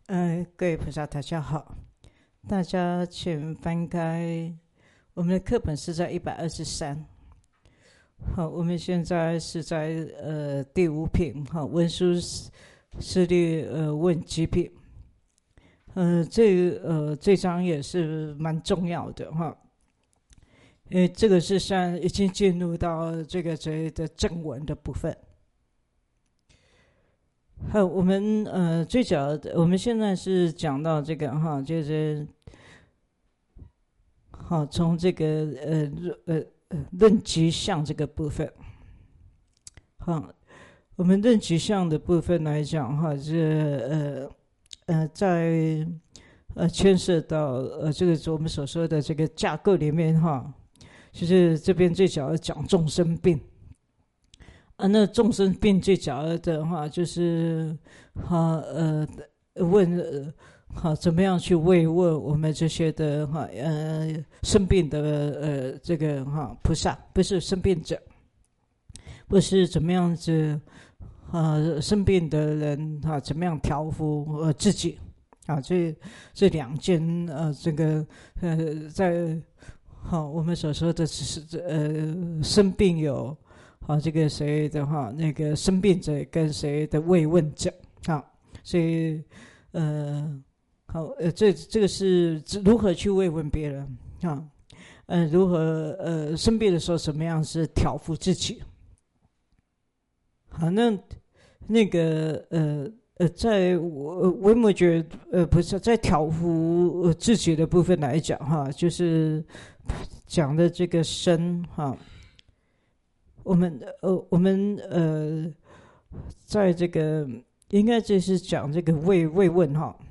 各位菩萨大家好，大家请翻开我们的课本是在123。好，我们现在是在第5品，好，文殊师利问极品。这章也是蛮重要的哈，因为这个是算已经进入到这个的正文的部分。好，我们最早我们现在是讲到这个哈，就是好从这个论极相这个部分。好，我们论极相的部分来讲哈，是在牵涉到这个我们所说的这个架构里面哈，就是这边最早讲众生病。那众生病最早的话，就是问怎么样去慰问我们这些的生病的这个菩萨，不是生病者，不是怎么样子生病的人怎么样调伏自己这两件这个在我们所说的是生病有。这个谁的话，那个生病者跟谁的慰问者，所以这个是如何去慰问别人如何生病的时候怎么样是调伏自己。好，那个在维摩诘不是在调伏自己的部分来讲就是讲的这个身我们在这个应该就是讲这个慰问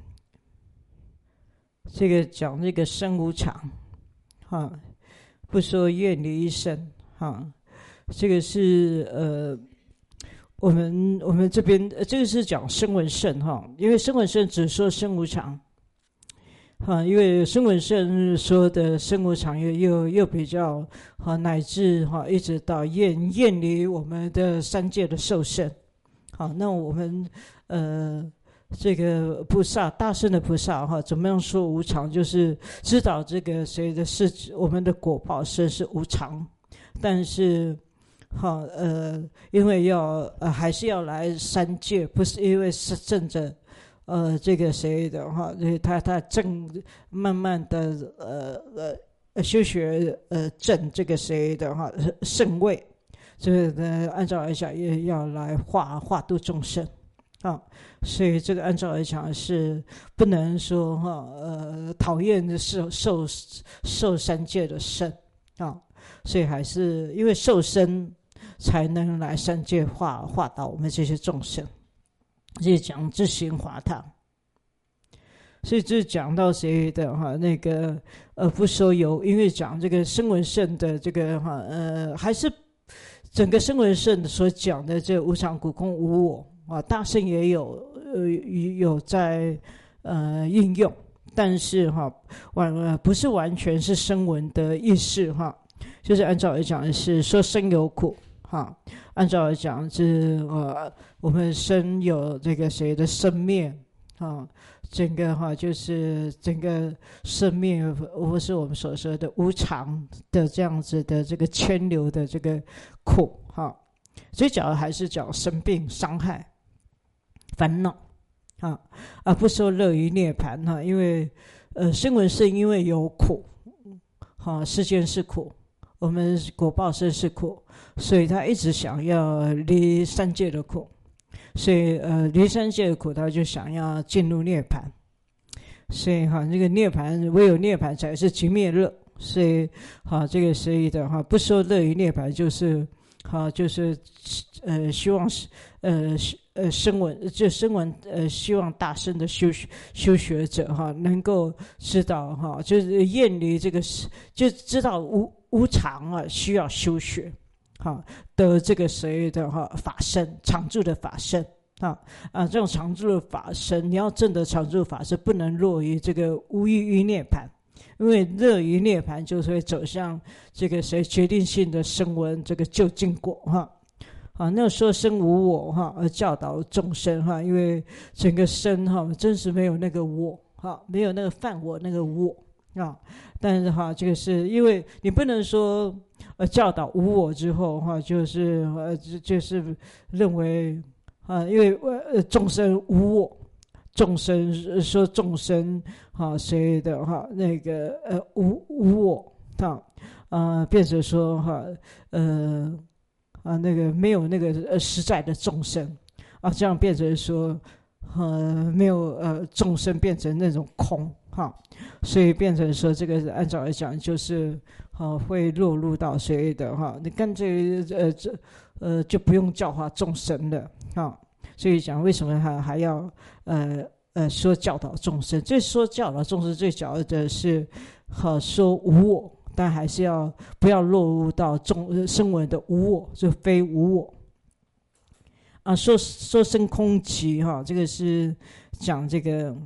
这个讲这个身无常不说愿离一身这个是我们这边这个是讲声闻圣因为声闻圣只说身无常因为声闻圣说的身无常又比较乃至一直到厌离我们的三界的受胜。好，那我们这个菩萨大圣的菩萨怎么样说无常，就是知道这个谁的事我们的果报身是无常，但是因为还是要来三界，不是因为是正着这个谁的他正慢慢的修学正这个谁的圣位，这个按照来讲也要来化度众生所以这个按照来讲是不能说讨厌受三界的身所以还是因为受身才能来三界化到我们这些众生。这讲自行华堂，所以这讲到谁的那个不说有，因为讲这个声闻圣的这个还是整个声闻圣所讲的这无常苦空无我大圣也有在应用，但是不是完全是声闻的意识就是按照来讲是说生有苦按照来讲是我们生有这个谁的生灭整个就是整个生命或是我们所说的无常的这样子的这个牵流的这个苦所以讲还是讲生病伤害烦恼不说乐于涅盘因为声闻是因为有苦世间是苦，我们果报身是苦，所以他一直想要离三界的苦，所以离三界的苦他就想要进入涅盘，所以这个涅盘唯有涅盘才是极灭乐，所以这个所以的不说乐于涅盘，就是就是希望声闻就声闻希望大圣的修学者能够知道就是厌离这个就知道无常需要修学得这个谁的法身常住的法身这种常住的法身，你要证得常住法身，不能落于这个无余涅盘，因为乐于涅盘就会走向这个谁决定性的声闻这个究竟果啊，那说生无我哈，而教导众生哈，因为整个生哈，真是没有那个我哈，没有那个犯我那个我啊。但是哈，这个是因为你不能说教导无我之后哈，就是就是认为啊，因为众生无我，众生说众生哈谁的哈那个无我啊变成说哈那个没有那个实在的众生啊，这样变成说没有众生变成那种空哈，所以变成说这个按照来讲就是会落入到所谓的哈，你干脆就不用教化众生了哈，所以讲为什么还要说教导众生？这说教导众生最主要的是说无我。但还是要不要落入到声闻的无我，就非无我啊。说生空寂哈，这个是讲这个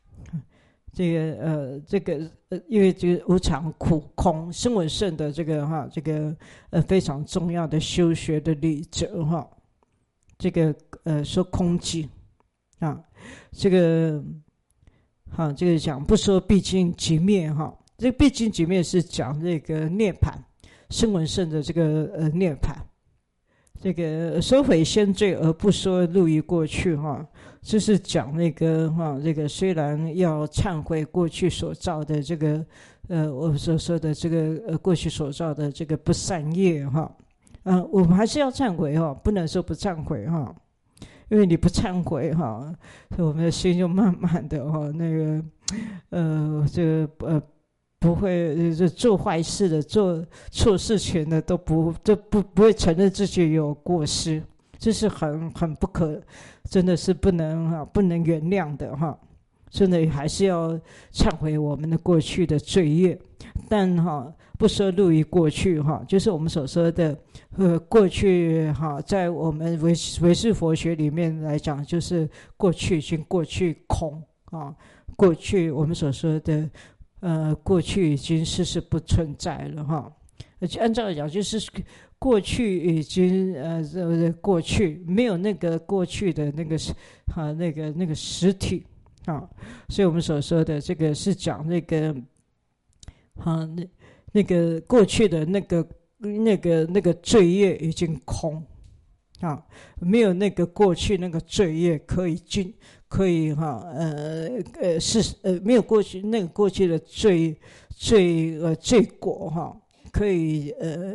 因为这个无常苦空声闻圣的这个哈，这个非常重要的修学的理则哈。这个说空寂啊，这个这个讲不说毕竟即灭哈。这个毕竟即灭是讲这个涅槃，声闻圣的这个涅槃，这个收回先罪而不说入于过去哈，就是讲那个这个虽然要忏悔过去所造的这个我所说的这个过去所造的这个不善业哈，我们还是要忏悔哈，不能说不忏悔哈，因为你不忏悔哈，我们的心就慢慢的哈那个这个不会做坏事的，做错事情的都不会承认自己有过失，这是很不可，真的是不能原谅的哈。真的还是要忏悔我们的过去的罪业，但不说入于过去就是我们所说的过去在我们唯识佛学里面来讲，就是过去已经过去空过去我们所说的。过去已经事不存在了哈，而且按照来讲就是过去已经过去没有那个过去的那个那个实体所以我们所说的这个是讲那个那个过去的那个罪业已经空没有那个过去那个罪业可以没有过去那个过去的罪果可以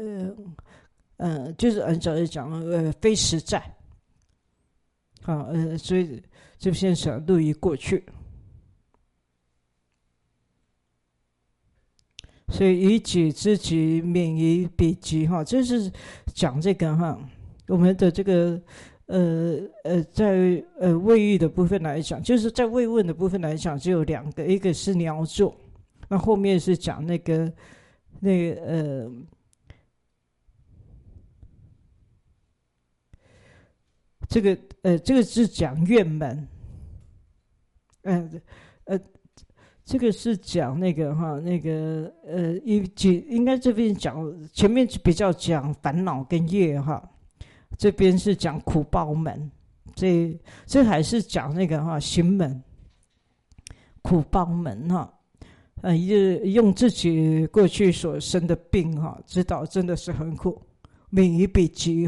就是按照来讲非实在所以这边想入于过去，所以以己知己，免于彼己这是讲这个我们的这个在位域的部分来讲，就是在位问的部分来讲，只有两个，一个是鸟座，那后面是讲这个是讲愿门，这个是讲应该这边讲前面比较讲烦恼跟业这边是讲苦报门，这还是讲行门苦报门用自己过去所生的病知道真的是很苦，免于彼己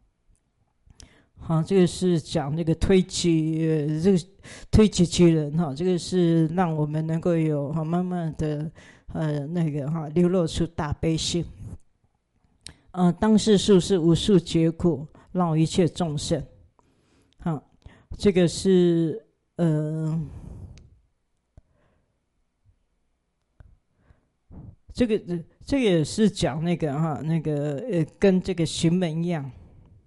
这个是讲推己其人这个是让我们能够有慢慢的流露出大悲心当世数是无数劫苦，饶一切众生这个是这个也是讲跟这个行门一样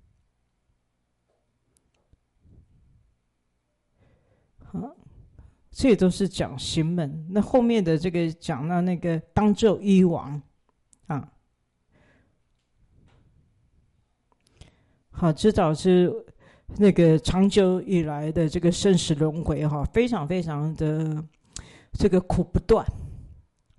这都是讲行门。那后面的这个讲到当作医王知道是长久以来的这个生死轮回非常非常的这个苦不断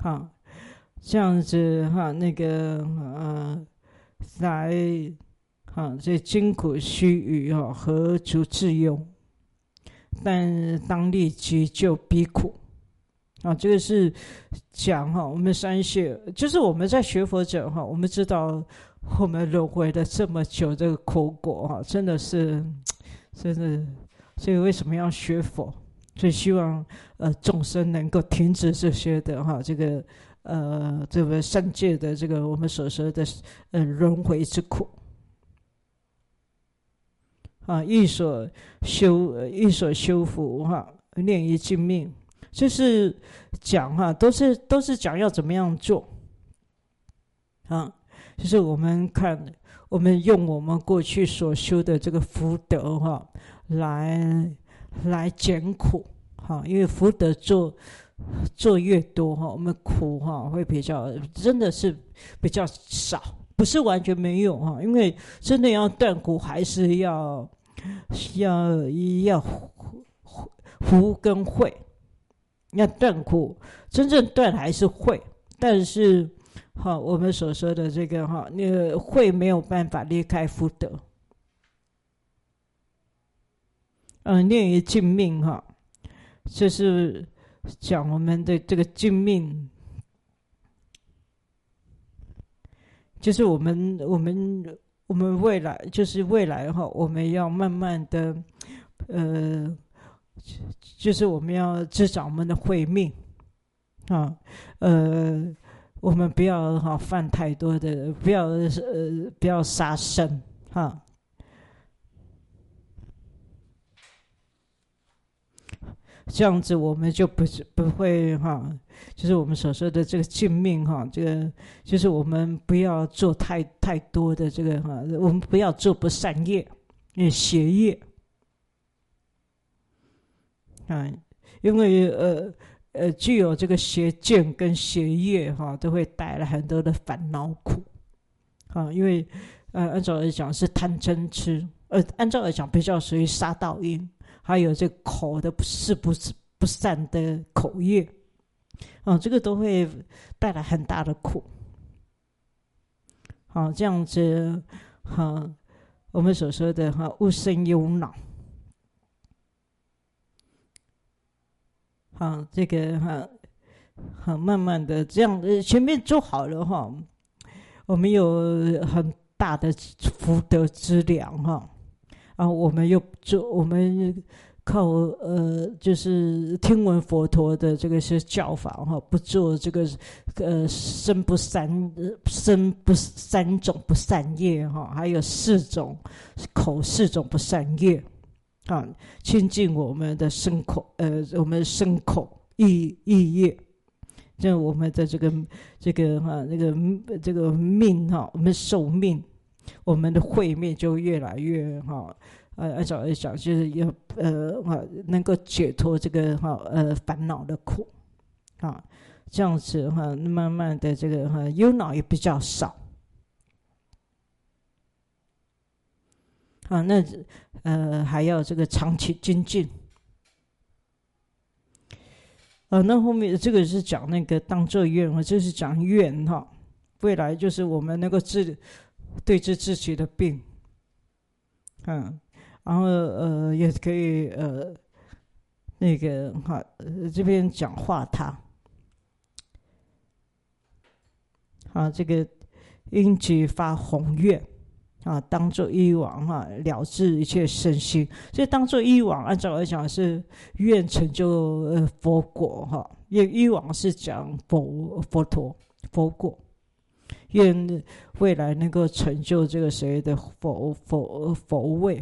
这样子来这今苦须臾何足自用？但当立即救彼苦。这个是讲我们三界，就是我们在学佛者我们知道我们轮回了这么久，这个苦果真的是，真的，所以为什么要学佛？所以希望众生能够停止这些的这个这个三界的这个我们所说的轮回之苦。欲所修福念于尽命，就是讲都是讲要怎么样做就是我们看，我们用我们过去所修的这个福德来减苦因为福德做越多我们苦会比较，真的是比较少，不是完全没有因为真的要断苦，还是要福跟慧，要断苦，真正断还是慧，但是我们所说的这个那个慧没有办法离开福德。念于尽命这是讲我们的这个尽命，就是我们未来，就是未来我们要慢慢的就是我们要滋长我们的慧命我们不要犯太多的，不要杀生这样子我们就不会就是我们所说的这个尽命这个就是我们不要做太多的这个我们不要做不善业，邪业因为具有这个邪见跟邪业都会带来很多的烦恼苦因为按照来讲是贪嗔痴，按照来讲比较属于杀盗淫，还有这口的不善的口业这个都会带来很大的苦这样子我们所说的勿生忧恼这个慢慢的这样前面做好了我们有很大的福德资粮我们又做，我们靠就是听闻佛陀的这个是教法不做这个三种不善业还有四种不善业亲近我们的身口我们身口意业，这我们的这个命我们寿命，我们的慧命就越来越按照来讲就是要能够解脱这个烦恼的苦这样子慢慢的这个忧恼也比较少那还要这个长期精进那后面这个是讲那个当作愿这是讲愿未来就是我们能够对治自己的病然后也可以那个这边讲化他这个应即发宏愿当作依往了知一切身心，所以当作依往按照来讲是愿成就佛果依往是讲佛陀佛果，愿未来能够成就这个谁的佛位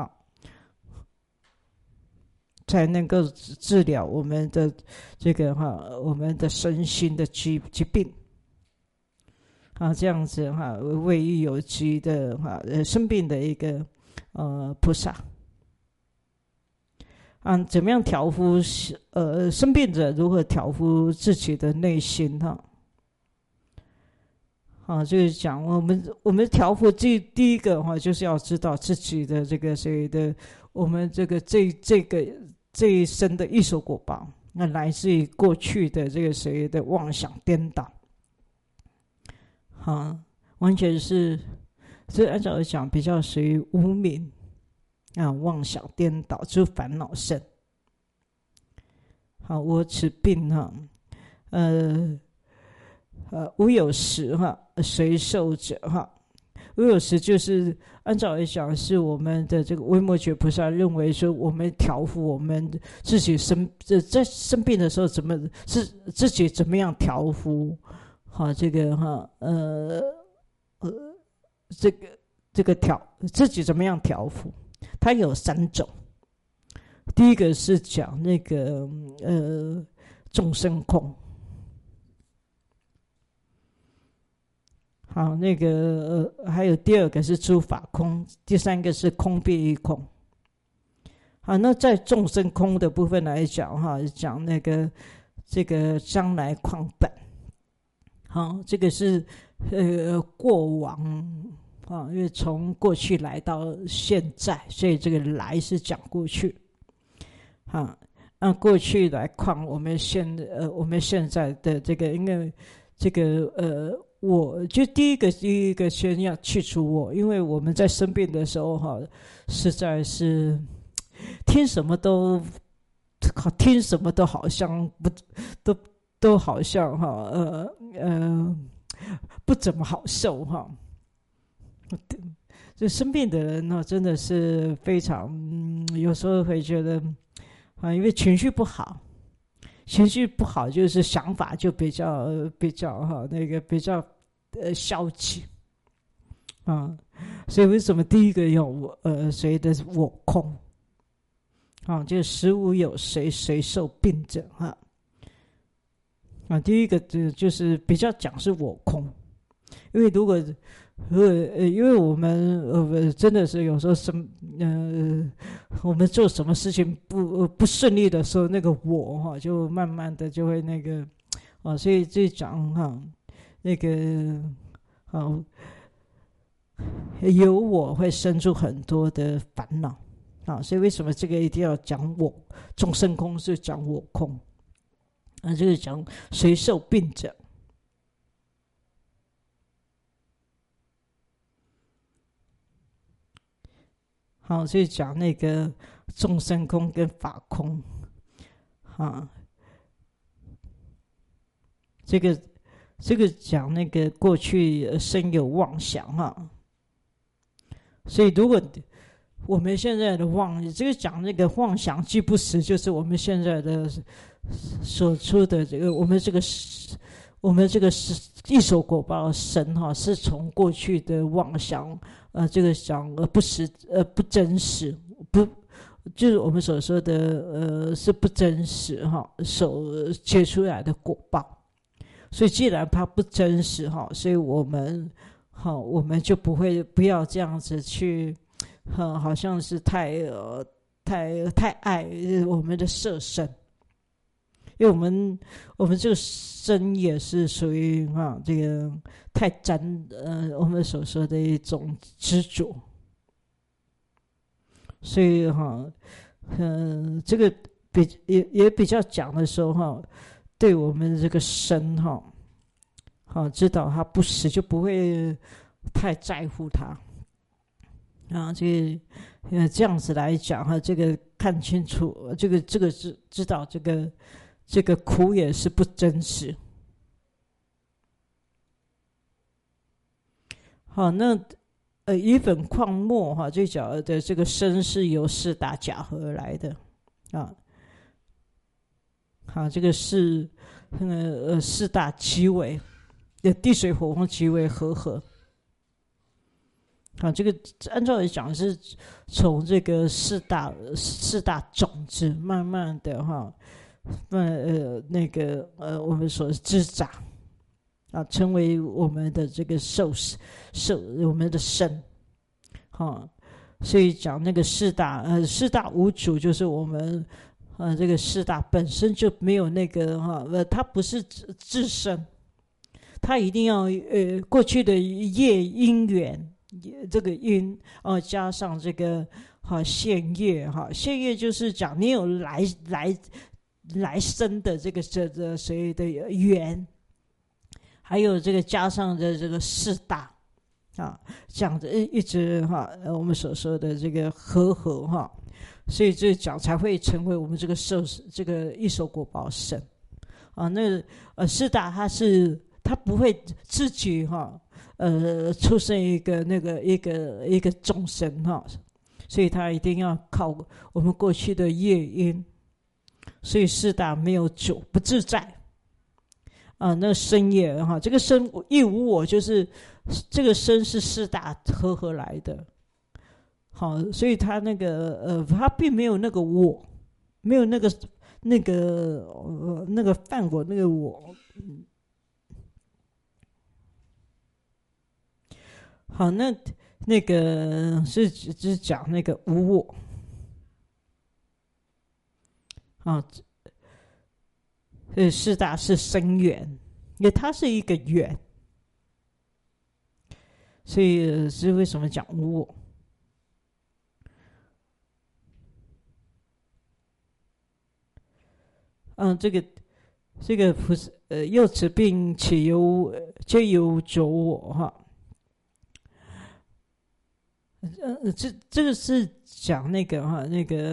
才能够治疗我们的这个我们的身心的疾病这样子为欲有疾的生病的一个菩萨怎么样调伏生病者如何调伏自己的内心就是讲我们调伏第一个就是要知道自己的这个谁的我们这一生的异熟果报，那来自于过去的这个谁的妄想颠倒完全是所以按照来讲，比较属于无明啊，妄想颠倒，诸烦恼甚。好，我此病哈，无有时哈，随受者哈。无有时就是按照来讲，是我们的这个维摩诘菩萨认为说，我们调伏我们自己在生病的时候，自己怎么样调伏？好，这个哈这个自己怎么样调伏？它有3种。第一个是讲那个众生空。好，那个还有第2个是诸法空，第3个是空必一空。好，那在众生空的部分来讲哈，讲那个这个将来况本。好，这个是过往啊，因为从过去来到现在，所以这个来是讲过去。好，按过去来况我们现在的这个，因为这个我就第一个先要去除我，因为我们在生病的时候哈，实在是听什么都好像都好像哈不怎么好受哈。就生病的人呢，真的是非常有时候会觉得啊，因为情绪不好就是想法就比较哈那个比较消极啊，所以为什么第一个要谁的我空啊，就实无有谁受病者啊，第一个就是比较讲是我空，因为因为我们真的是有时候我们做什么事情不顺利的时候，那个我哈就慢慢的就会那个所以这讲哈那个有我会生出很多的烦恼所以为什么这个一定要讲我？众生空是讲我空就是讲谁受病者。好，所以讲那个众生空跟法空这个讲那个过去生有妄想所以如果我们现在的这个讲那个妄想既不实，就是我们现在的所出的这个我们这个是一手果报生是从过去的妄想这个想不实不真实，就是我们所说的是不真实所结出来的果报。所以既然它不真实所以我们就不要这样子去好像是太爱我们的色身。因为我们这个身也是属于这个太沾我们所说的一种执着，所以这个也比较讲的时候对我们这个身知道它不实，就不会太在乎它这样子来讲这个看清楚这个知道这个苦也是不真实。好，那以本况末最讲的这个身是由4大假合而来的好，这个是4大极为地水火风极为合这个按照来讲是从这个四大种子慢慢的那个我们所滋长成为我们的这个我们的身所以讲那个四大无主，就是我们这个4大本身就没有那个它不是自身，它一定要过去的业因缘，这个因加上这个现业现业就是讲你有来生的这个谁的缘，还有这个加上的这个4大啊，这样子一直哈，我们所说的这个和合哈，所以这讲才会成为我们这个这个一手果报身啊。那四大他不会自己哈，出生一个一个众生哈，所以他一定要靠我们过去的业因，所以四大没有久不自在。啊，那身业哈，这个身亦无我，就是这个身是四大合来的，好，所以他他并没有那个我，没有那个犯我那个我，好，那个是讲那个无我，啊。四大是生缘，因为它是一个缘，所以是为什么讲无我？这个不是又此病且皆由着我哈。这个是讲那个哈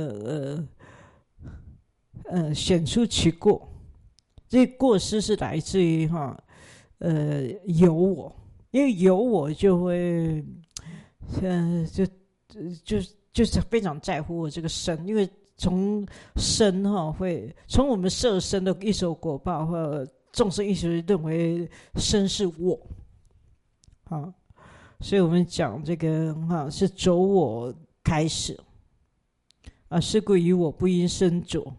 显出其过。这过失是来自于哈，有我，因为有我就会，就是非常在乎我这个身，因为从身哈会从我们色身的一手果报或众生一直认为身是我，啊，所以我们讲这个哈是着我开始，啊，是故于我不因身着。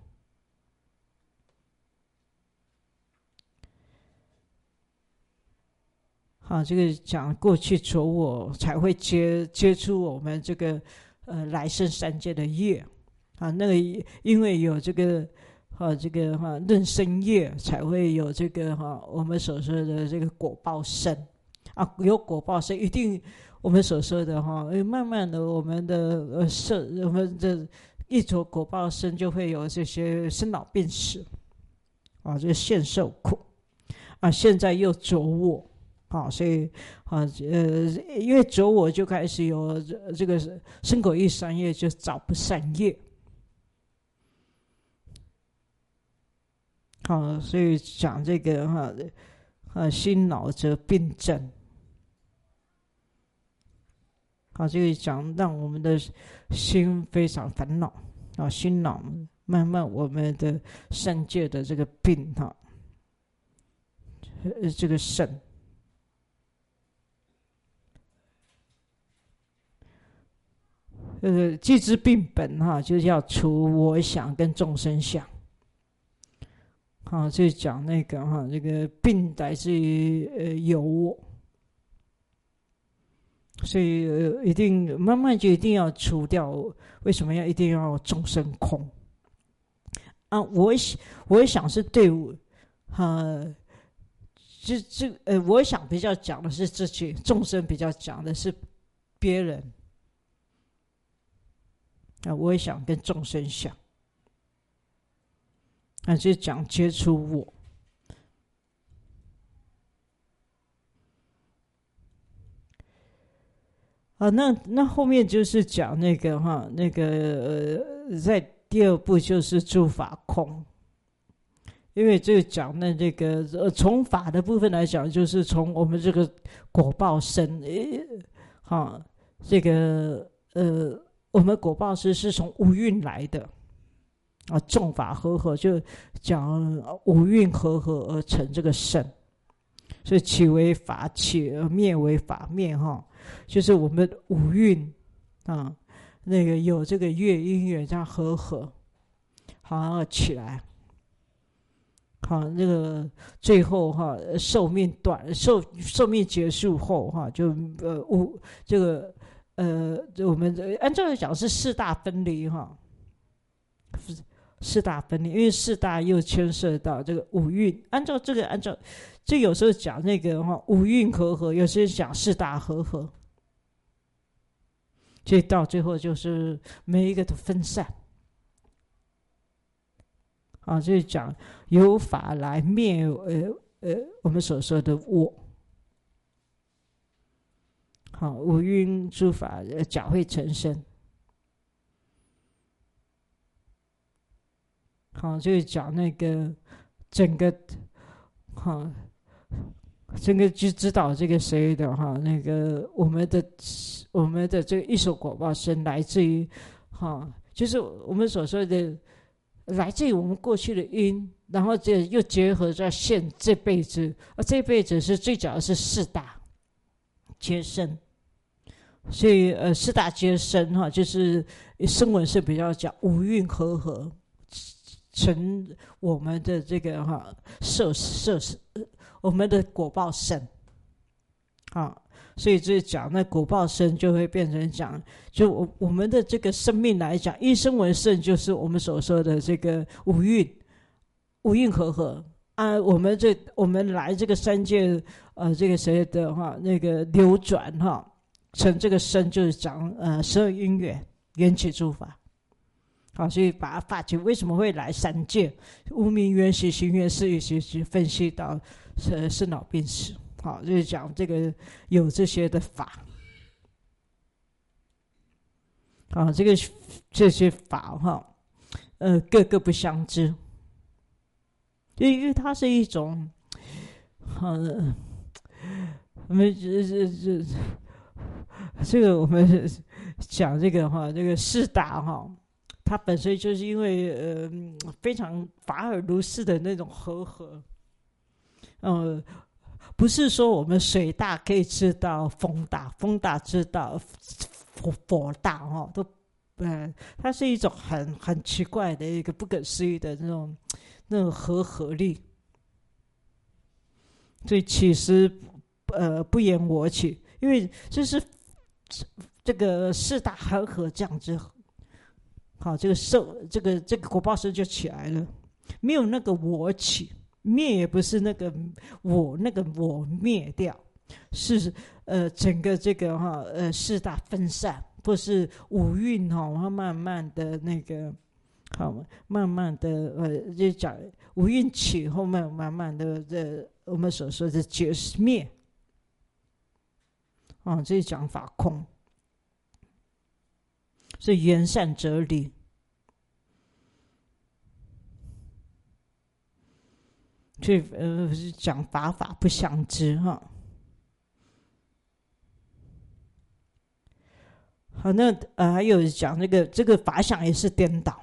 啊，这个讲过去着我才会接触我们这个来生三界的业啊，那个因为有这个认生业，才会有这个我们所说的这个果报身啊，有果报身一定我们所说的慢慢的我们的我们的一着果报身就会有这些生老病死啊，这个现受苦啊，现在又着我。好，所以因为着我就开始有这个身口意三业，就找不善业。好，所以讲这个心恼则病症。好，这个讲让我们的心非常烦恼啊，心恼慢慢我们的善界的这个病哈，这个肾。既知病本哈，就是要除我想跟众生想。好，就讲那个这个病来自于有我，所以一定慢慢就一定要除掉。为什么一定要众生空？啊，我想是对我，我想比较讲的是自己，众生比较讲的是别人。我也想跟众生想，就讲接触我。啊，那后面就是讲那个在第二步就是诸法空，因为这个讲的这个从法的部分来讲，就是从我们这个果报身，这个我们果报是从五蕴来的啊，众法合就讲五蕴合而成这个身，所以起为法起，灭为法灭哈，就是我们五蕴啊，那个有这个乐因缘这样合好起来，好那个最后寿命短，寿命结束后就这个。我们按照来讲是四大分离四大分离，因为四大又牵涉到这个五蕴。按照这有时候讲那个五蕴合，有些讲四大合，所以到最后就是每一个都分散。啊，就是讲由法来灭我们所说的我。 好，五蕴诸法假会成身。好，就是讲那个整个，好，整个就知道这个谁的哈，那个我们的这个一手果报身来自于，哈，就是我们所说的来自于我们过去的因，然后这又结合在现这辈子，这辈子是最早的是四大皆生。所以四大皆生哈，就是声闻是比较讲五蕴合成我们的这个哈我们的果报身啊，所以这讲那果报身就会变成讲，就我们的这个生命来讲，一声闻身就是我们所说的这个五蕴合啊，我们来这个三界这个谁的哈那个流转哈。成这个身就是讲12因缘缘起诸法，好，所以把它发起为什么会来三界，无明缘起行缘事业学习分析到生老病死，好，就是讲这个有这些的法，好，这些法哈，各个不相知，因为它是一种，我们这个我们讲这个哈，这个四大哈，它本身就是因为非常法尔如是的那种和，不是说我们水大可以知道风大，风大知道火大哈，都它是一种很奇怪的一个不可思议的那种合力，所以其实不言我起，因为就是这个四大合这样子，好，这个果报身就起来了，没有那个我起，灭也不是那个我灭掉，是整个这个哈四大分散，或是五蕴哈，慢慢的那个好，慢慢的就讲五蕴起后面慢慢的我们所说的解灭。这是讲法空，是缘善哲理，所以是讲法不相知哈。好，那还有讲这个法想也是颠倒，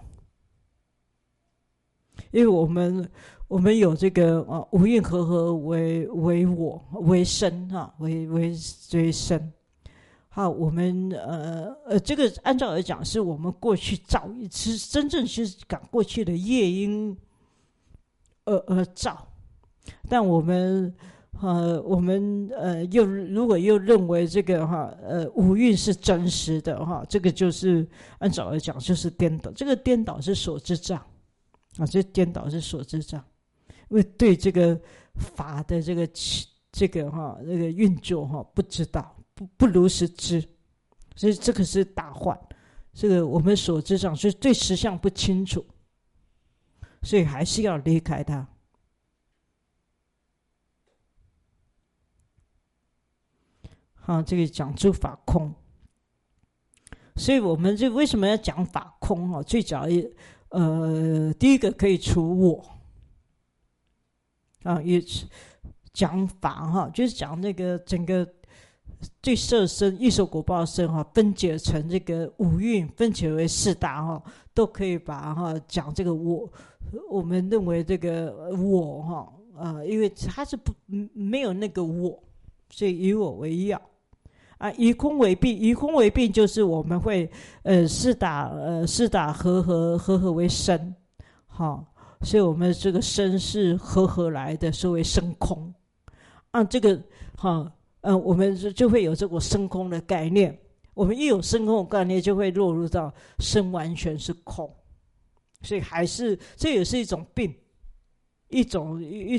因为我们有这个五蕴合为我为身哈，为身。好，我们这个按照来讲，是我们过去造，是真正是讲过去的业因而造，但我们如果又认为这个五蕴是真实的哈，这个就是按照来讲就是颠倒，这个颠倒是所知障啊，这颠倒是所知障。因为对这个法的这个运作不知道，不如实知，所以这个是大患。这个我们所知上，所以对实相不清楚，所以还是要离开它。好，这个讲诸法空，所以我们这为什么要讲法空最早第一个可以除我。也讲法就是讲那个整个对色身、异熟果报身分解成这个五蕴，分解为四大都可以把讲这个我们认为这个我因为它是没有那个我，所以以我为要以空为病，以空为病就是我们会四大合为身，所以我们这个身是合来的，所谓生空这个我们就会有这个生空的概念。我们一有生空的概念，就会落入到身完全是空，所以还是这也是一种病，一种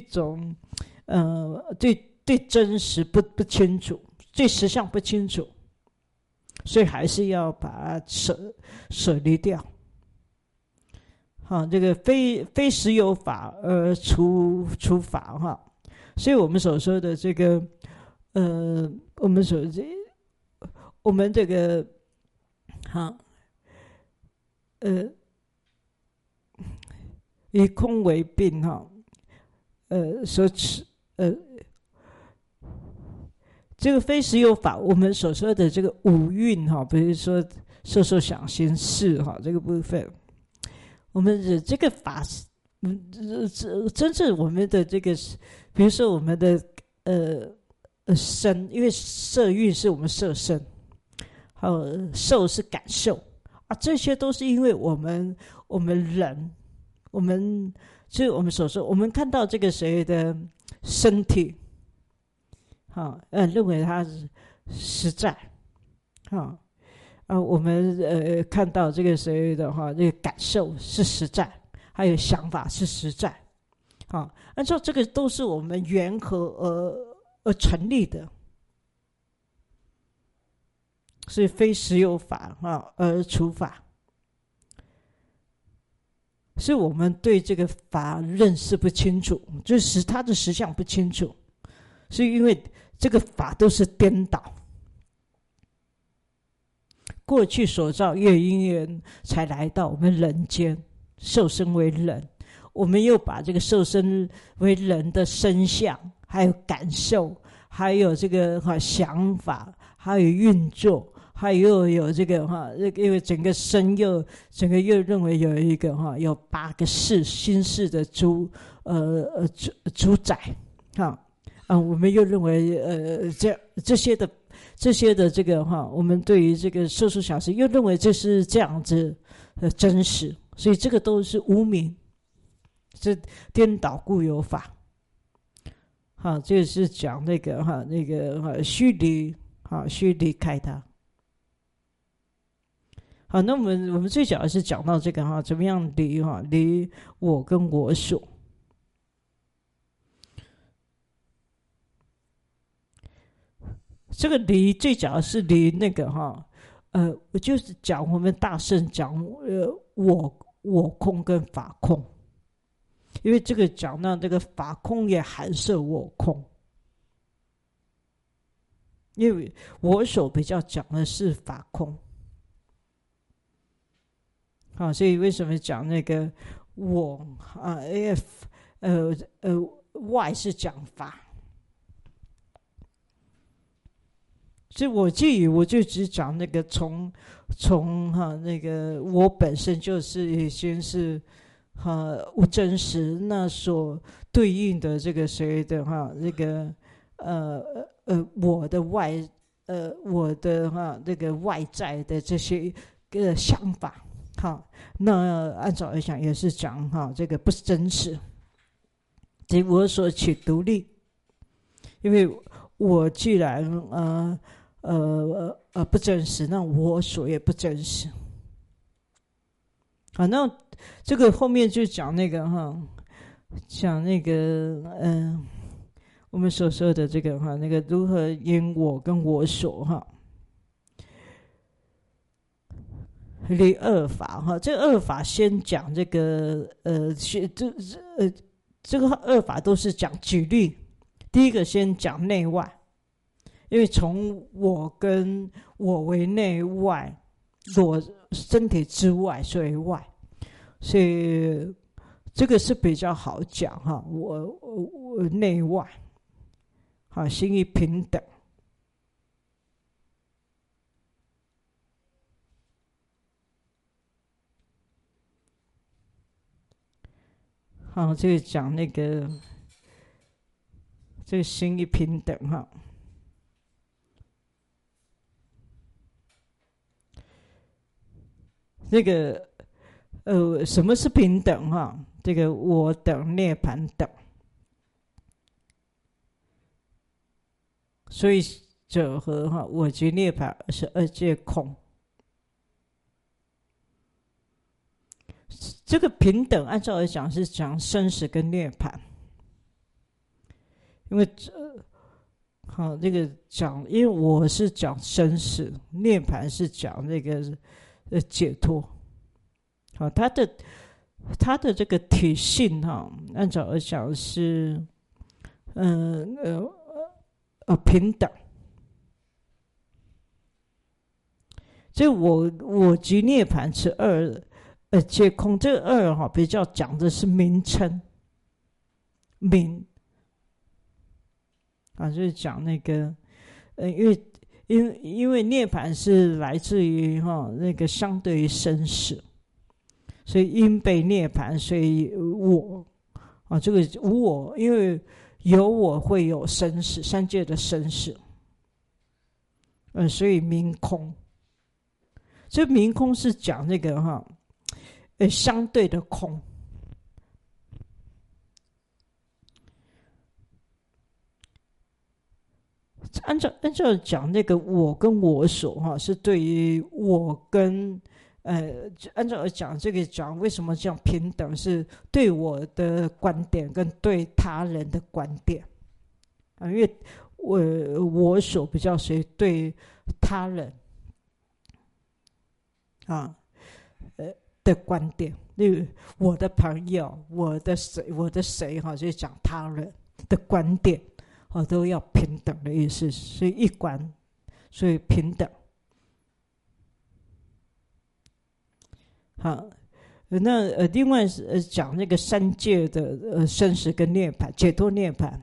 对真实不清楚，对实相不清楚，所以还是要把它舍离掉。这个非实有法而除法所以我们所说的这个我们所我们这个以空为病所持这个非实有法，我们所说的这个五蕴比如说受受想行识这个部分，我们的这个法真正我们的这个，比如说我们的身，因为色蕴是我们色身，受是感受这些都是因为我们人，就是我们所说，我们看到这个谁的身体认为它是实在我们看到这个谁的这个感受是实在，还有想法是实在按照这个都是我们缘合而成立的，是非实有法而除法，是我们对这个法认识不清楚，就是它的实相不清楚，是因为这个法都是颠倒，过去所造业因缘才来到我们人间，受生为人，我们又把这个受生为人的身相，还有感受，还有这个想法，还有运作，还有这个因为整个身又认为有一个有8个心事的主宰我们又认为这些的这个我们对于这个受受想行又认为这是这样子真实，所以这个都是无明，是颠倒固有法这个是讲那个须离开它。好，那我们最主要是讲到这个怎么样离我跟我所。这个离最主要是离那个我就是讲我们大圣讲我空跟法空，因为这个讲到这个法空也含摄我空，因为我所比较讲的是法空所以为什么讲那个我外是讲法，所以我就只讲那个从那个我本身就是已经是无真实，那所对应的这个谁的那个我的外我的这个外在的这些个想法那按照来讲也是讲这个不是真实，即我所取独立，因为我既然不真实，那我所也不真实那这个后面就讲那个讲那个我们所说的这个那个如何因我跟我所离二法这二法先讲这个这个二法都是讲举例，第一个先讲内外，因为从我跟我为内外，我身体之外所以外，所以这个是比较好讲我内外心意平等这个讲那个这个心意平等那个什么是平等这个我等涅盘等，所以者和我及涅盘是二界空。这个平等按照来讲是讲生死跟涅盘，因为这个讲，因为我是讲生死，涅盘是讲那个解脱它的这个体性按照来讲是平等这我即涅盘此二皆空，这个二哈比较讲的是名称，名啊，就是讲那个因为涅盘是来自于那个相对于生死，所以因被涅盘，所以我啊，这个无我，因为有我会有生死，三界的生死，所以明空。这明空是讲那个相对的空。按照讲那个我跟我所是对于我跟按照讲这个讲为什么这样平等，是对我的观点跟对他人的观点因为我所比较谁对他人的观点，例如我的朋友，我的谁就是讲他人的观点都要平等的意思，所以一观，所以平等。好，那另外讲那个三界的生死跟涅槃，解脱涅槃。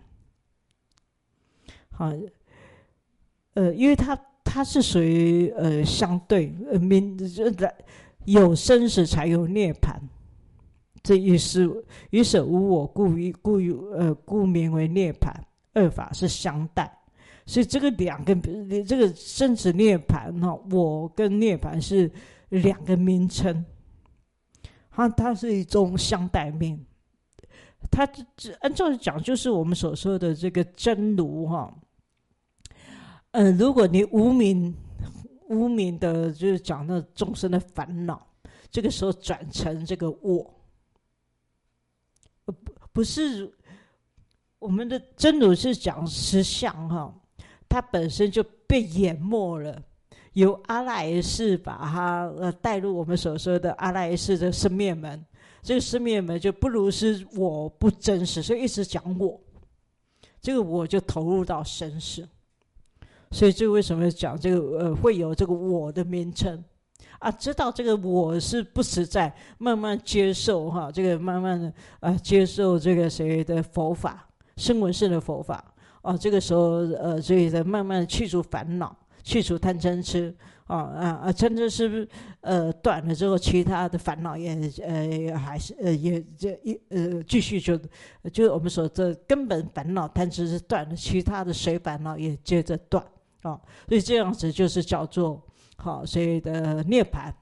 好，因为它是属于相对有生死才有涅槃，这意思于舍无我故名为涅槃，二法是相待，所以这个两个这个生死涅槃我跟涅槃是两个名称，它是一种相待面。它按照讲就是我们所说的这个真如如果你无明的，就是讲那众生的烦恼，这个时候转成这个我，不是我们的真如是讲实相它本身就被淹没了，由阿赖耶识把它带入我们所说的阿赖耶识的生灭门，这个生灭门就不如是我不真实，所以一直讲我，这个我就投入到生死。所以这为什么讲这个会有这个我的名称知道这个我是不实在，慢慢接受这个慢慢的接受这个谁的佛法，声闻式的佛法这个时候所以的慢慢去除烦恼，去除贪嗔痴贪嗔痴断了之后，其他的烦恼也还是也继续就是我们说这根本烦恼贪嗔痴断了，其他的随烦恼也接着断所以这样子就是叫做所以的涅槃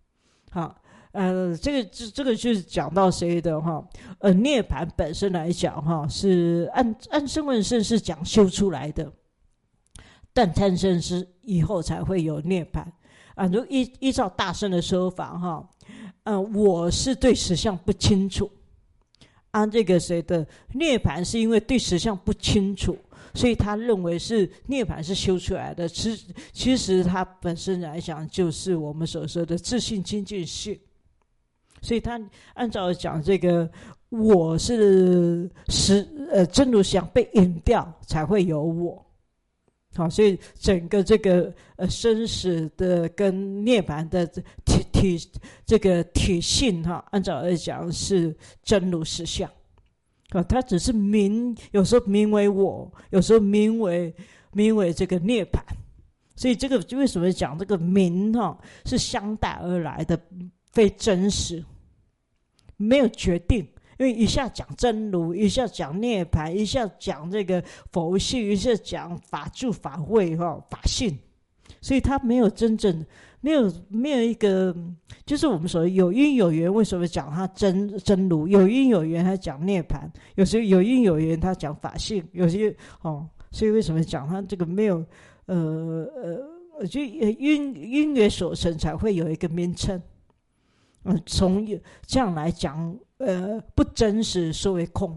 这个就是讲到谁的涅槃本身来讲是按声闻圣是讲修出来的，但贪嗔痴以后才会有涅槃如依照大乘的说法我是对实相不清楚这个谁的涅槃是因为对实相不清楚，所以他认为是涅槃是修出来的，其实它本身来讲就是我们所说的自性清净性，所以他按照讲这个我是真如想被引掉才会有我所以整个这个生死的跟涅槃的这个体性按照来讲是真如实相它只是有时候名为我，有时候名为这个涅槃，所以这个为什么讲这个名是相待而来的，非真实，没有决定，因为一下讲真如，一下讲涅槃，一下讲这个佛性，一下讲法住法慧法性，所以它没有真正没有一个，就是我们所谓有因有缘，为什么讲它真如？有因有缘，它讲涅槃；有时候有因有缘，它讲法性；有些所以为什么讲它这个没有就因缘所生才会有一个名称。从这样来讲，不真实说为空。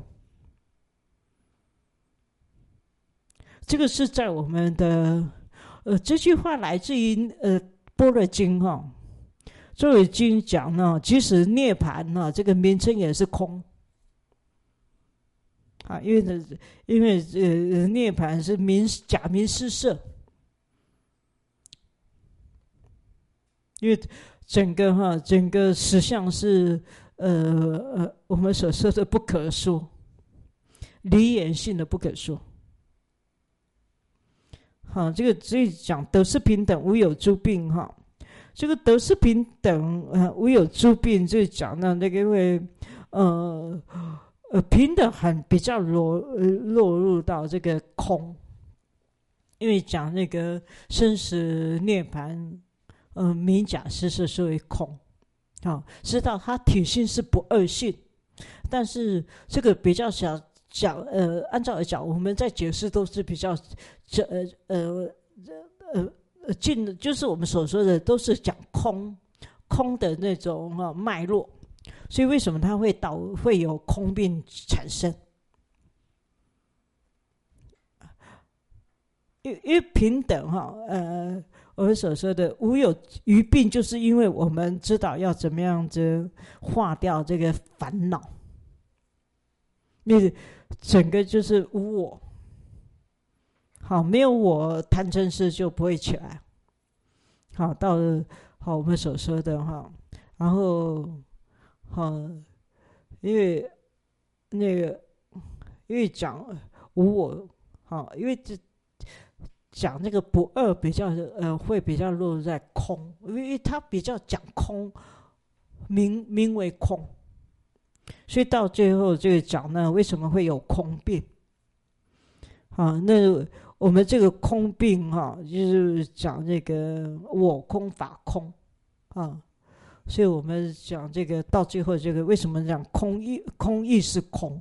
这个是在我们的这句话来自于般若经般若经讲呢，即使涅槃这个名称也是空因为涅槃是假名施设因为整个实相是我们所说的不可说，离言性的不可说。好，这个所以讲得失平等，无有诸病哈。这个得失平等无有诸病，就讲到那个因为平等很比较落入到这个空，因为讲那个生死涅槃，明假实是说为空，知道它体性是不二性，但是这个比较想讲按照来讲，我们在解释都是比较近的，就是我们所说的都是讲空的那种脉络，所以为什么它会有空病产生？因为平等我们所说的无有余病，就是因为我们知道要怎么样子化掉这个烦恼，因为整个就是无我。好，没有我，贪嗔痴就不会起来。好，到了我们所说的然后因为讲无我，因为这讲那个不二比较会比较落在空，因为它比较讲空，名为空，所以到最后就讲呢，为什么会有空病？那我们这个空病就是讲这个我空法空所以我们讲这个到最后这个为什么讲空意是空？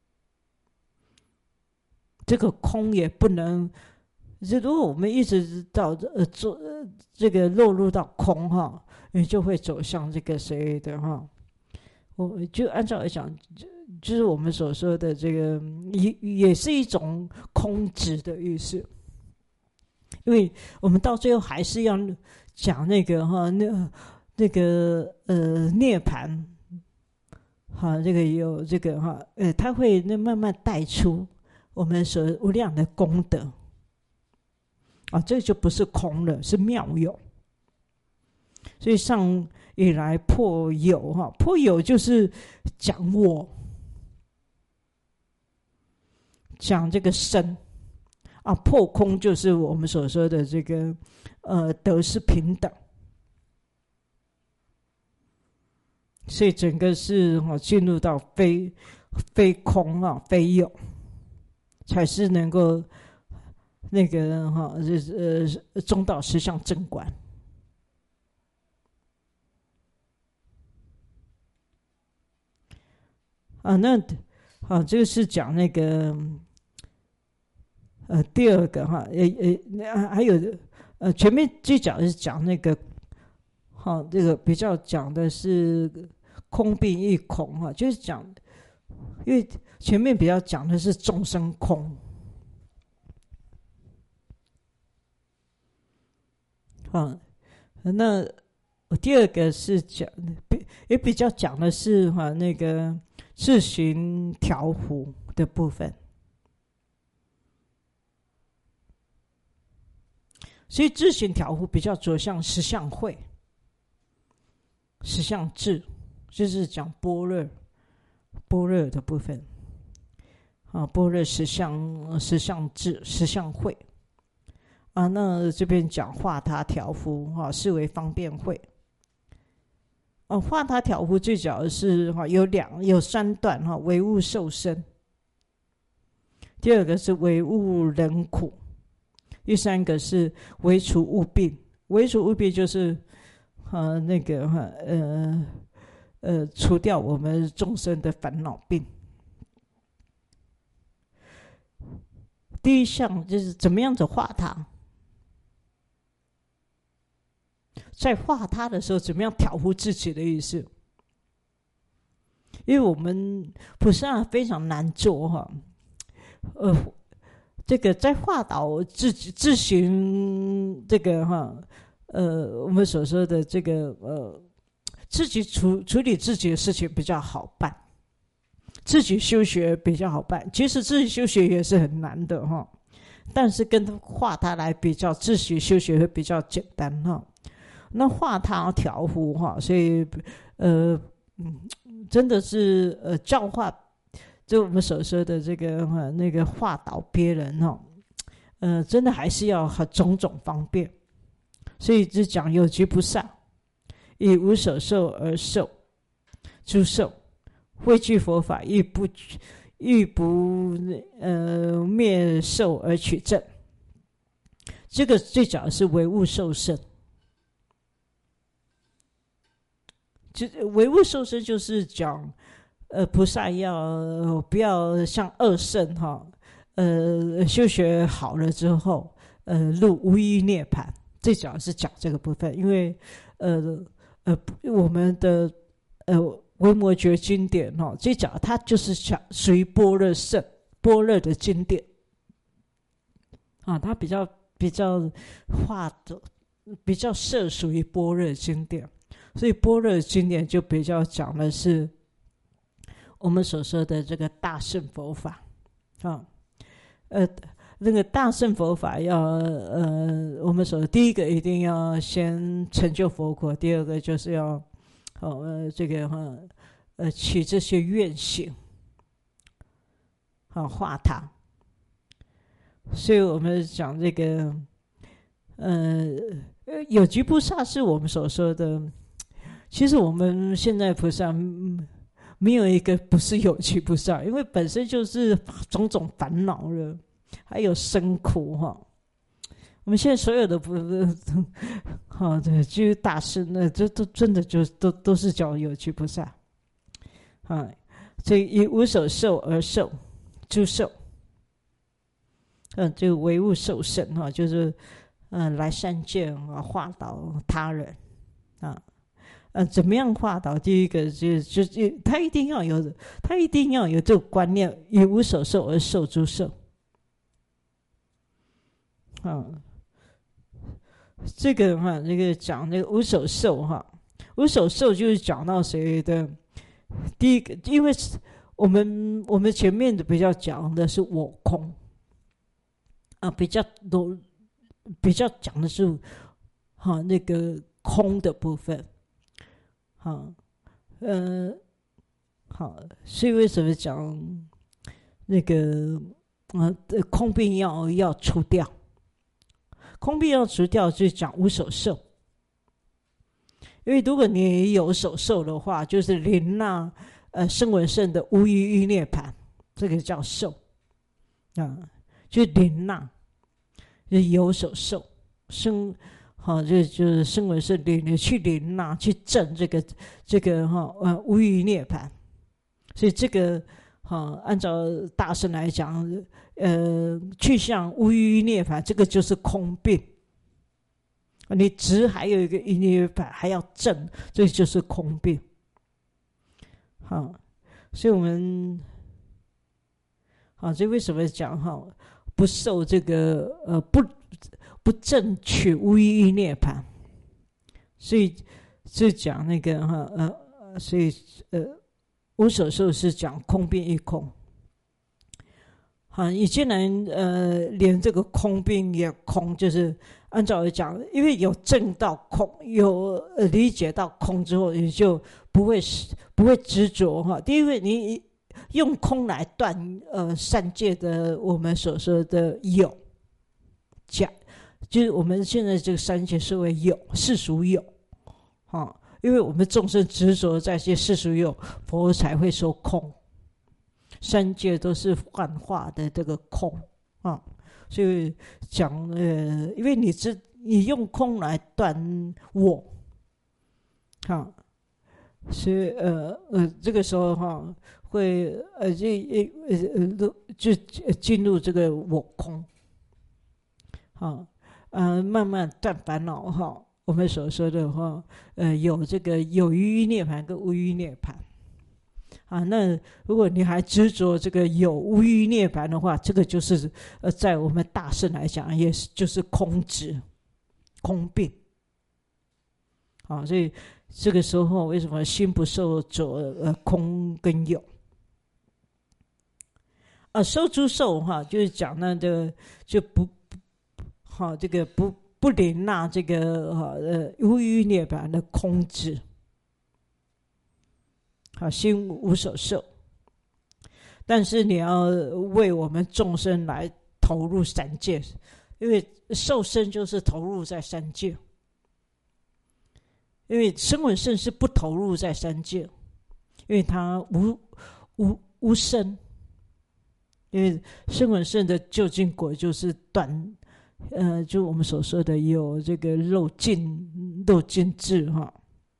这个空也不能，如果我们一直到这个落入到空你就会走向这个谁的我就按照来讲，就是我们所说的这个也是一种空执的意思，因为我们到最后还是要讲那个那个涅槃这个有这个它会慢慢带出我们所无量的功德这就不是空了，是妙有。所以上以来破有破有就是讲我，讲这个身破空就是我们所说的这个得失平等。所以整个是进入到非空非有，才是能够那个中道实相正观。那这个是讲那个第二个还有前面就讲是讲那个这个比较讲的是空病亦空就是讲，因为前面比较讲的是众生空那第二个是讲也比较讲的是那个自行调伏的部分。所以自行调伏比较着相实相会、实相智，就是讲般若的部分般若实相智、实相会那这边讲化他调伏是为方便会化他调伏最主要的是有三段为物受身，第二个是为物忍苦，第三个是为除物病。为除物病就是那个除掉我们众生的烦恼病。第一项就是怎么样子化它，在化它的时候怎么样调伏自己的意思。因为我们菩萨非常难做这个在化导自行这个我们所说的这个自己处理自己的事情比较好办，自己修学比较好办。其实自己修学也是很难的但是跟化它来比较，自己修学会比较简单那化他调伏哈，所以真的是教化，就我们所说的这个那个化导别人哈，真的还是要种种方便。所以就讲有局不善，以无所受而受诸受，畏惧佛法，欲不灭受而取正。这个最讲的是唯物受身。就唯物受身就是讲，菩萨不要像二圣哈，修学好了之后，入无余涅槃。最主要是讲这个部分，因为我们的维摩诘经典哈，最讲它就是属于般若圣般若的经典啊，它比较画的比较涉属于般若经典，所以般若经典就比较讲的是我们所说的这个大乘佛法啊，那个大乘佛法要我们说第一个一定要先成就佛果，第二个就是要这个起这些愿行化它。所以我们讲这个有局菩萨是我们所说的，其实我们现在菩萨没有一个不是有局菩萨，因为本身就是种种烦恼了，还有生苦哈。我们现在所有的对，就是大师呢，这都真的就都是叫有局菩萨啊。所以以无所受而受诸受，这个唯物受身哈，就是来三界化导他人啊。怎么样化导？第一个就他一定要有这个观念，以无所受而受诸受。这个这个讲那个无所受哈，无所受就是讲到谁的？第一个，因为我们前面的比较讲的是我空啊，比较讲的是那个空的部分。所以为什么讲那个空病要除掉？空病要除掉，就是讲无所受。因为如果你有所受的话，就是临那声闻乘的无余涅槃，这个叫受就临那，就有所受就是声闻乘你去临那去证这个无余涅槃。所以这个按照大乘来讲，去向无余涅槃，这个就是空病。你执还有一个余涅槃还要证，这就是空病。所以我们所以为什么讲不受这个不证取无余涅槃？所以就讲那个所以无所受是讲空病一空。你既然连这个空病也空，就是按照我讲，因为有证到空，有理解到空之后，你就不会执着第一个，你用空来断三界的我们所说的有假，就是我们现在这个三界是为有，世俗有因为我们众生执着在这些世俗有，佛才会说空。三界都是幻化的这个空所以讲因为你用空来断我所以这个时候会就进入这个我空慢慢断烦恼我们所说的有这个有余涅槃跟无余涅槃那如果你还执着这个有无余涅槃的话，这个就是在我们大乘来讲，也是就是空执、空病所以这个时候为什么心不受着空跟有受诸受就是讲那个就不这个不领纳这个无余涅槃的空智，心无所受。但是你要为我们众生来投入三界，因为受生就是投入在三界，因为声闻乘是不投入在三界，因为他无生。因为声闻乘的究竟果就是断，就我们所说的有这个漏尽智哈，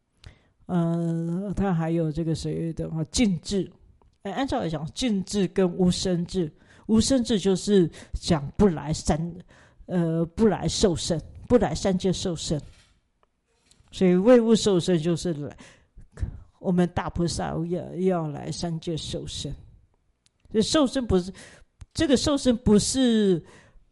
它还有这个谁的话尽智。按照来讲，尽智跟无生智，无生智就是讲不来受生，不来三界受生。所以为物受生就是来，我们大菩萨要来三界受生。所以受生不是这个受生不是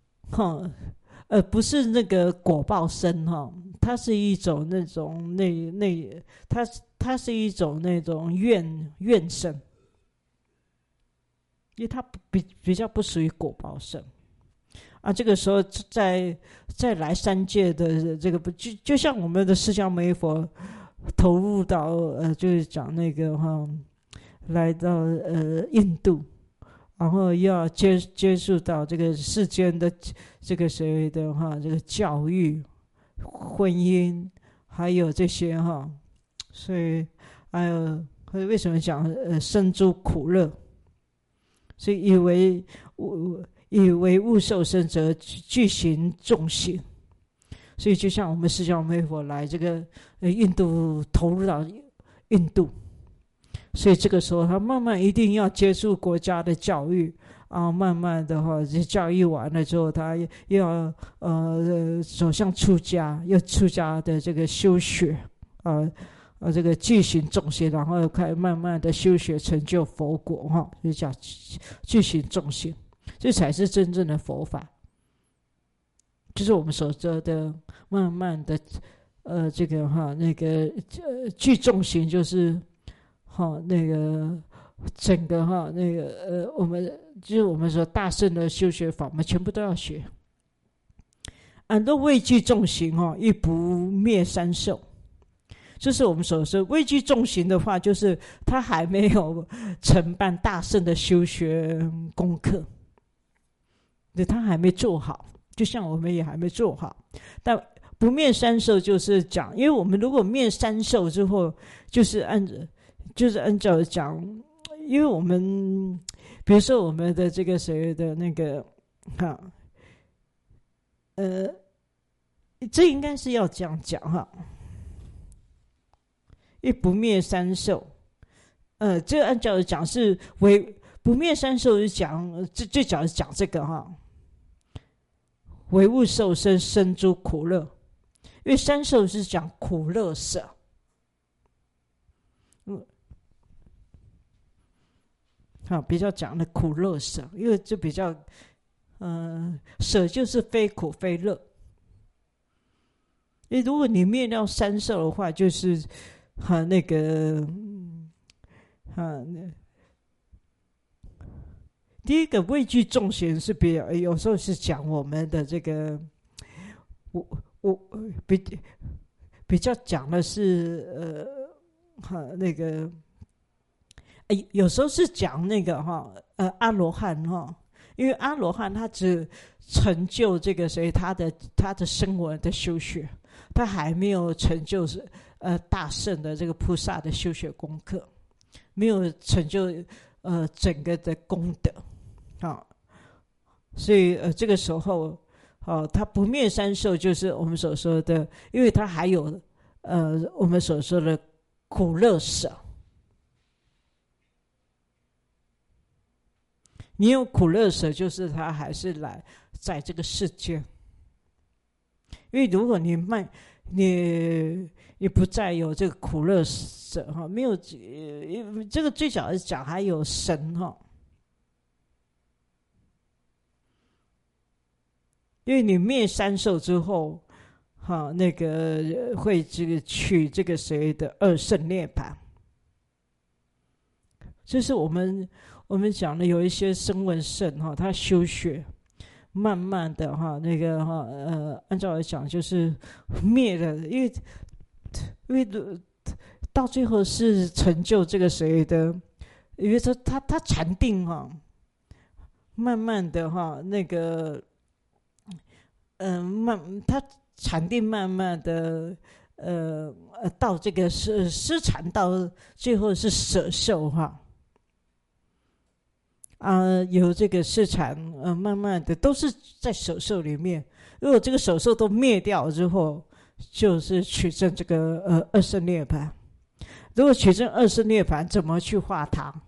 不是那个果报生哈，它是一种那种它是一种那种愿生，因为它比较不属于果报生啊。这个时候再来三界的这个就像我们的释迦牟尼佛投入到就是讲那个来到印度。然后要接触到这个世间的这个谁的这个教育、婚姻，还有这些所以还有为什么讲生诸苦乐？所以以为物受生者，具行众行。所以就像我们释迦牟尼佛来这个印度，投入到印度。所以这个时候，他慢慢一定要接触国家的教育啊，慢慢的教育完了之后，他又要走向出家，要出家的这个修学这个具行众行，然后开始慢慢的修学成就佛果就叫具行众行，这才是真正的佛法。就是我们所说的慢慢的这个那个具众行就是。那个整个那个我们就是我们说大乘的修学法，我们全部都要学。都位具众行亦不灭三受，就是我们所说位具众行的话，就是他还没有承办大乘的修学功课，对，他还没做好，就像我们也还没做好。但不灭三受就是讲，因为我们如果灭三受之后，就是按照讲，因为我们比如说我们的这个谁的那个这应该是要这样讲因为不灭三受，这按照讲是为不灭三受是讲最早是讲这个为物受生，生诸苦乐，因为三受是讲苦乐舍。比较讲的苦乐舍，因为就比较，舍就是非苦非乐。因为如果你灭掉三受的话，就是那个，第一个位具众行是有时候是讲我们的这个，我比较讲的是那个。有时候是讲那个阿罗汉因为阿罗汉他只成就这个谁他的声闻的修学，他还没有成就大乘的这个菩萨的修学功课，没有成就整个的功德所以这个时候他不灭三受，就是我们所说的，因为他还有我们所说的苦乐舍。你有苦乐舍，就是他还是来在这个世界。因为如果你不再有这个苦乐舍没有这个最早是讲还有神因为你灭三受之后那个会这个取这个谁的二圣涅槃，就是我们讲的有一些声闻圣他修学慢慢的哈，那个哈按照来讲就是灭了，因为到最后是成就这个谁的？因为说他禅定哈，慢慢的哈那个他禅定慢慢的到这个失禅到最后是舍受哈。由这个市场慢慢的都是在手受里面，如果这个手受都灭掉之后，就是取证这个二圣涅槃。如果取证二圣涅槃，怎么去化它？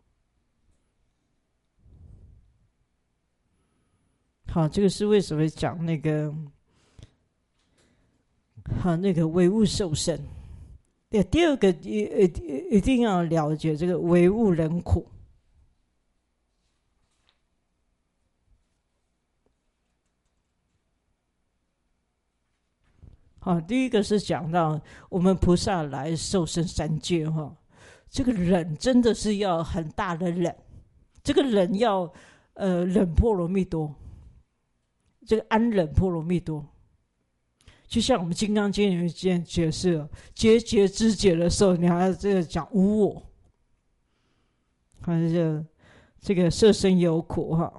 好，这个是为什么讲那个那个唯物受身。第二个一定要了解这个唯物人苦。好，第一个是讲到我们菩萨来受生三界哈，这个忍真的是要很大的忍，这个忍要忍波罗蜜多，这个安忍波罗蜜多，就像我们《金刚经》里面解释节节之解的时候，你还要这个讲无我，还是这个色身有苦哈。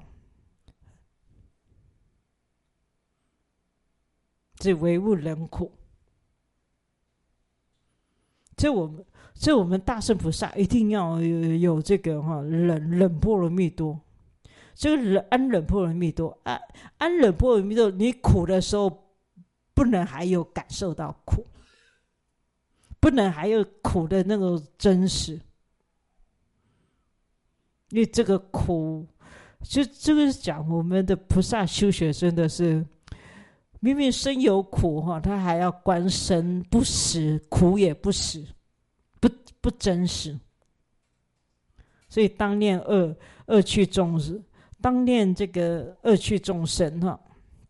这唯物人苦，这我们大圣菩萨一定要有这个忍波罗蜜多，这个安忍波罗蜜多，安忍波罗蜜多，你苦的时候不能还有感受到苦，不能还有苦的那种真实，因为这个苦，就这个是讲我们的菩萨修学真的是。明明身有苦哈，他还要观身不实，苦也不实，不真实。所以当念恶趣众生，当念这个恶趣众生哈，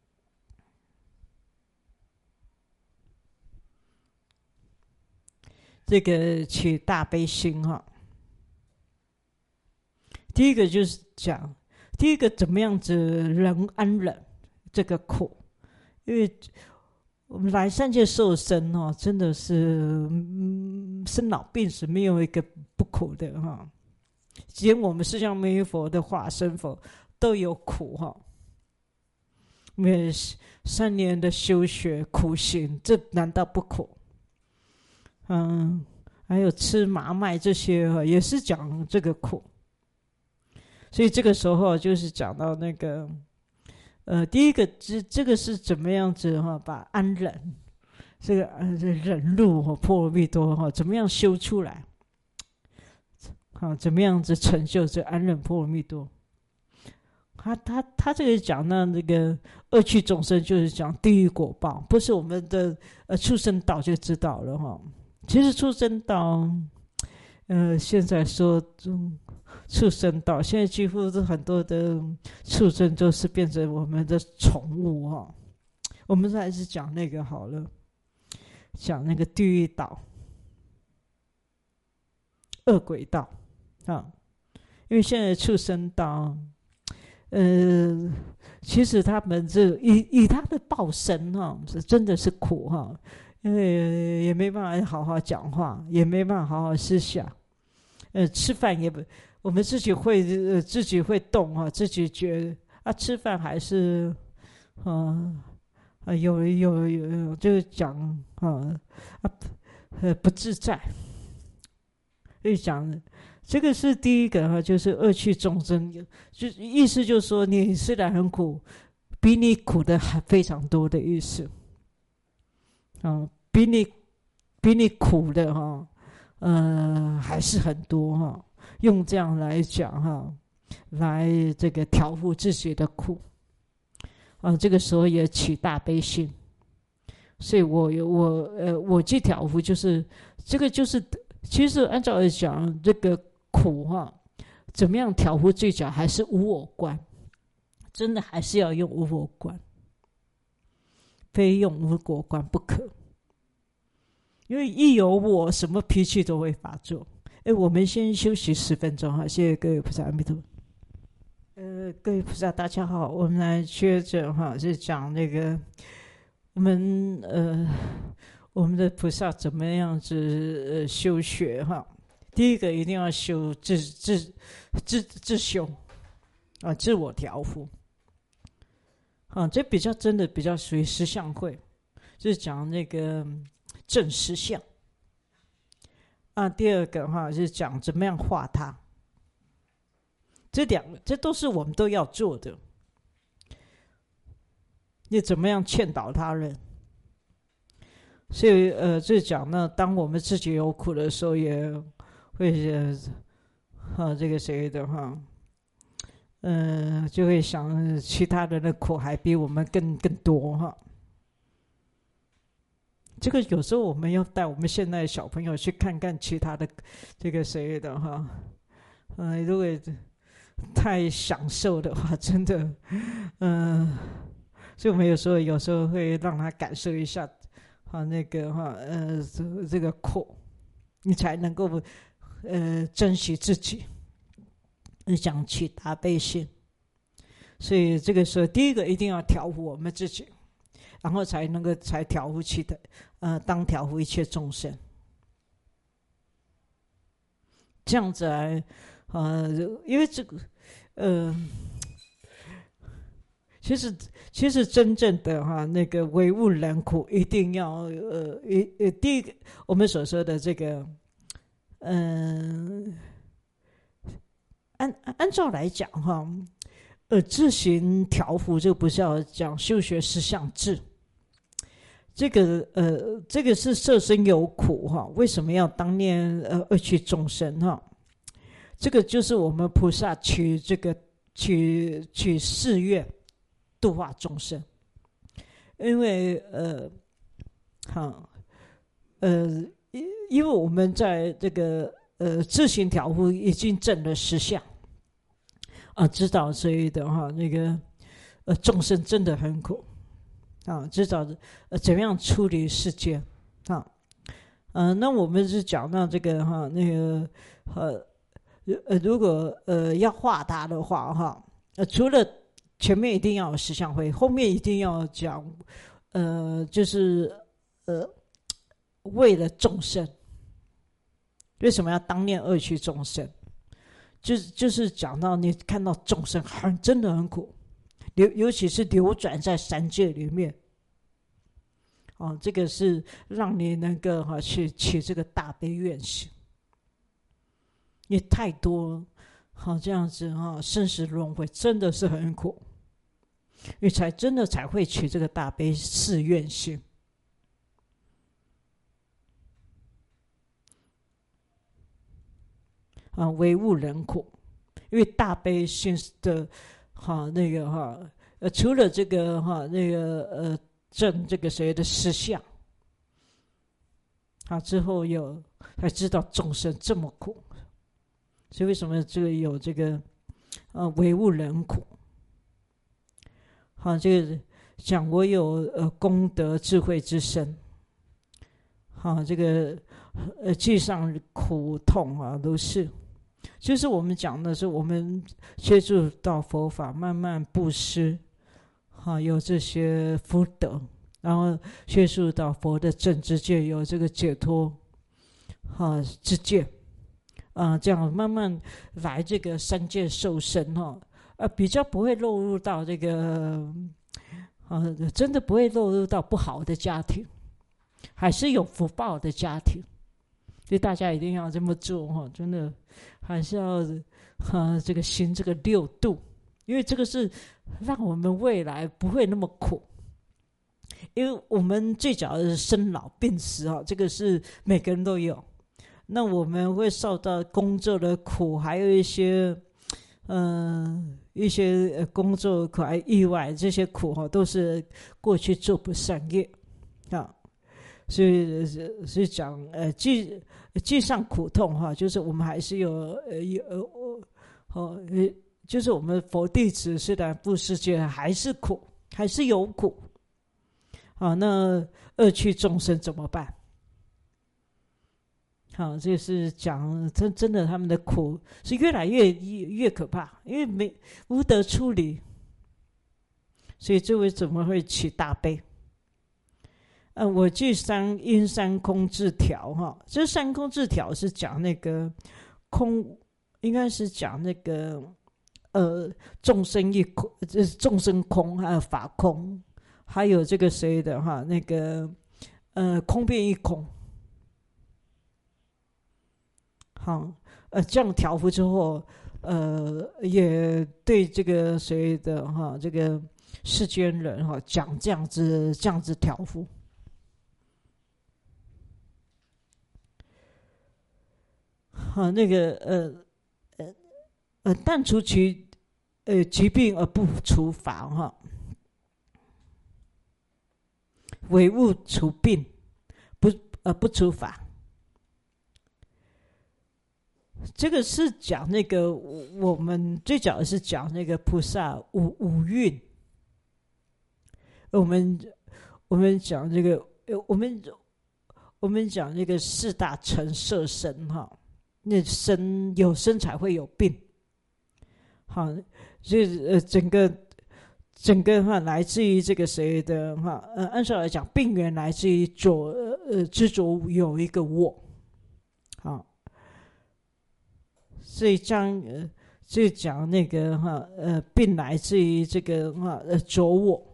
这个起大悲心哈。第一个就是讲，第一个怎么样子人安忍这个苦。因为我们来三界受生哈，真的是生老病死没有一个不苦的哈。连我们释迦牟尼佛的化身佛都有苦哈。因为3年的修学苦行，这难道不苦？还有吃麻麦这些也是讲这个苦。所以这个时候就是讲到那个。第一个这个是怎么样子哈？把安忍这个忍辱波罗蜜多哈，怎么样修出来？好，怎么样子成就这安忍波罗蜜多？他这个讲到那个恶趣众生，就是讲地狱果报，不是我们的畜生道就知道了哈。其实畜生道，现在说畜生道，现在几乎是很多的畜生都是变成我们的宠物哈。我们还是讲那个好了，讲那个地狱道、恶鬼道啊。因为现在畜生道，其实他们这以他的报身哈，是真的是苦哈，因为也没办法好好讲话，也没办法好好思想，吃饭也不。我们自己会动哈，自己觉吃饭还是有就是讲不自在。所以讲这个是第一个哈，就是恶趣众生，就意思就是说你虽然很苦，比你苦的还非常多的意思。比你苦的哈，还是很多哈。用这样来讲哈，来这个调伏自己的苦，这个时候也起大悲心。所以我去调伏，就是这个就是，其实按照来讲，这个苦哈，怎么样调伏最佳还是无我观，真的还是要用无我观，非用无我观不可。因为一有我，什么脾气都会发作。我们先休息10分钟哈，谢谢各位菩萨，阿弥陀佛。 各位菩萨大家好，我们来接着是讲那个我们的菩萨怎么样子修学第一个一定要修自修自我调伏这比较真的比较属于实相会，就是讲那个正实相第二个是讲怎么样化他。这两个这都是我们都要做的。你怎么样劝导他人？所以就讲呢，当我们自己有苦的时候，也会这个谁的就会想其他人的苦还比我们更多这个有时候我们要带我们现在的小朋友去看看其他的这个谁的如果太享受的话，真的所以我们有时候会让他感受一下那个这个苦，你才能够珍惜自己，讲起大悲心。所以这个时候第一个一定要调伏我们自己，然后才能够调伏当调伏一切众生，这样子来因为这个其实真正的那个维悟人苦，一定要第一个我们所说的这个按照来讲自行调伏，这个不是要讲修学实相智。这个是色身有苦为什么要当念恶趣众生这个就是我们菩萨取誓愿度化众生，因为因为我们在这个自行调伏已经证了实相知道所以的那个众生真的很苦知道怎么样处理世间那我们是讲到这个那个如果要化他的话除了前面一定要有实相会，后面一定要讲就是为了众生。为什么要当念恶趣众生？就是讲到你看到众生真的很苦，尤其是流转在三界里面这个是让你能够去起这个大悲愿行。也太多这样子生死轮回真的是很苦，你真的才会起这个大悲誓愿心维悟人苦。因为大悲心的那个除了这个那个证这个谁的实相之后才知道众生这么苦。所以为什么这个有这个维悟人苦这个讲我有功德智慧之身这个既上苦痛都是就是我们讲的是我们接触到佛法，慢慢布施有这些福德，然后接触到佛的正知界，有这个解脱之界这样慢慢来这个三界受生比较不会落入到这个真的不会落入到不好的家庭，还是有福报的家庭。所以大家一定要这么做真的还是要这个行这个六度，因为这个是让我们未来不会那么苦。因为我们最早的生老病死这个是每个人都有，那我们会受到工作的苦，还有一些工作苦还意外，这些苦都是过去做不善业所以讲既上苦痛就是我们还是就是我们佛弟子虽然布施界还是苦，还是有苦那恶趣众生怎么办好，这是讲真的他们的苦是越来越可怕，因为无得处理，所以这位怎么会起大悲？我记因三空自调哈，这三空自调是讲那个空，应该是讲那个众生一空，众生空，还有法空，还有这个谁的哈，那个空变一空。好，这样调伏之后，也对这个谁的哈，这个世间人哈讲这样子调伏。好，那个但除其疾病而不除法哈，唯物除病，不除法。这个是讲那个我们最早的是讲那个菩萨五蕴。我们讲这个我们讲那个四大成色身哈。那有生才会有病，好，所以整个哈来自于这个谁的哈按照来讲，病源来自于执着有一个我，好，所以就讲那个哈病来自于这个哈着我，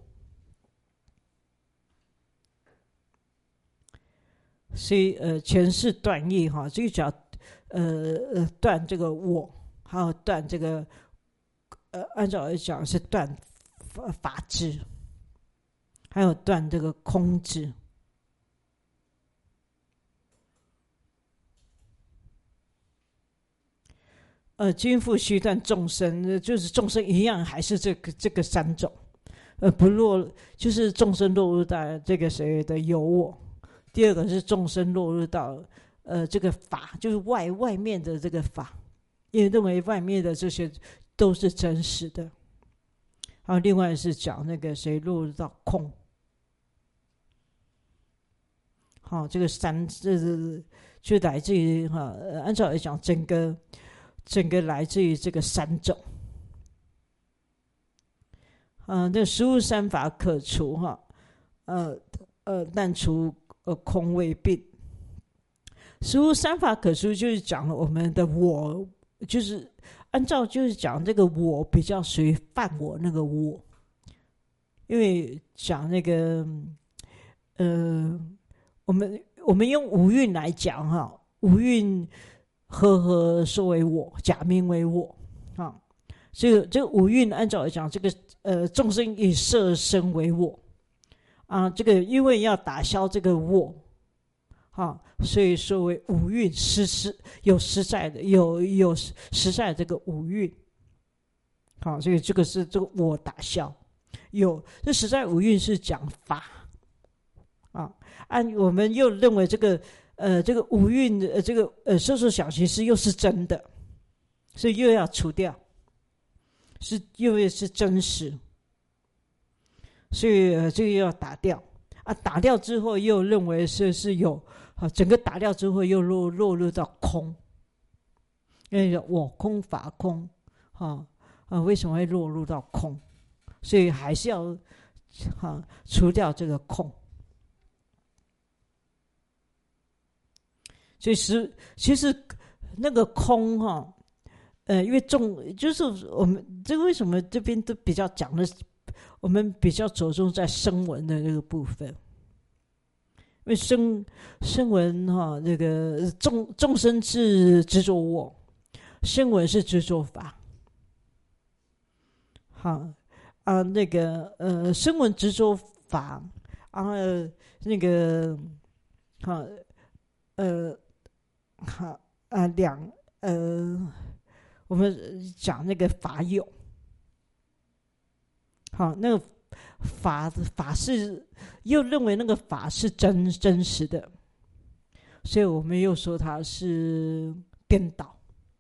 所以前世断业哈，这个叫断这个我，还有断这个按照来讲是断法智，还有断这个空智。今复须断众生，就是众生一样，还是这个三种，不落，就是众生落入到这个谁的有我。第二个是众生落入到这个法，就是外面的这个法，也认为外面的这些都是真实的。还有另外是讲那个谁落入到空。好，这个三就来自于哈，按照来讲，整个来自于这个三种。那实物三法可除哈，但除空为病。实物三法可除，就是讲了我们的我，就是按照就是讲这个我比较属于犯我那个我，因为讲那个我们用五蕴来讲哈，五蕴合说为我，假名为我啊。这个五蕴按照来讲，这个众生以色身为我啊，这个因为要打消这个我。所以说为五蕴有实在的，有实在的这个五蕴。好，所以这个是这个我打消。这实在五蕴是讲法啊，我们又认为这个五蕴这个色受想行识又是真的，所以又要除掉，又是真实，所以这个要打掉啊，打掉之后又认为是有。整个打掉之后又落入到空，因为我空法空，为什么会落入到空？所以还是要除掉这个空。所以其实那个空因为就是我们这个为什么这边都比较讲的，我们比较着重在声闻的这个部分。因为声闻这个众生是执着我，声闻是执着法。那个声闻执着法，然后那个我们讲那个法有，那个法是又认为那个法是真实的，所以我们又说它是颠倒。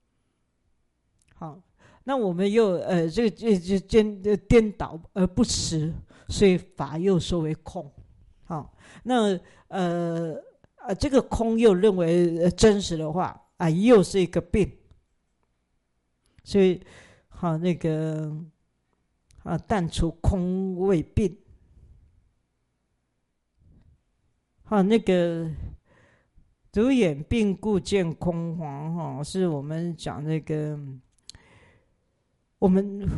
好，那我们又这个颠倒而不实，所以法又说为空。好，那这个空又认为真实的话啊，又是一个病。所以好那个但除空为病。好那个如眼病故见空黄是我们讲那个我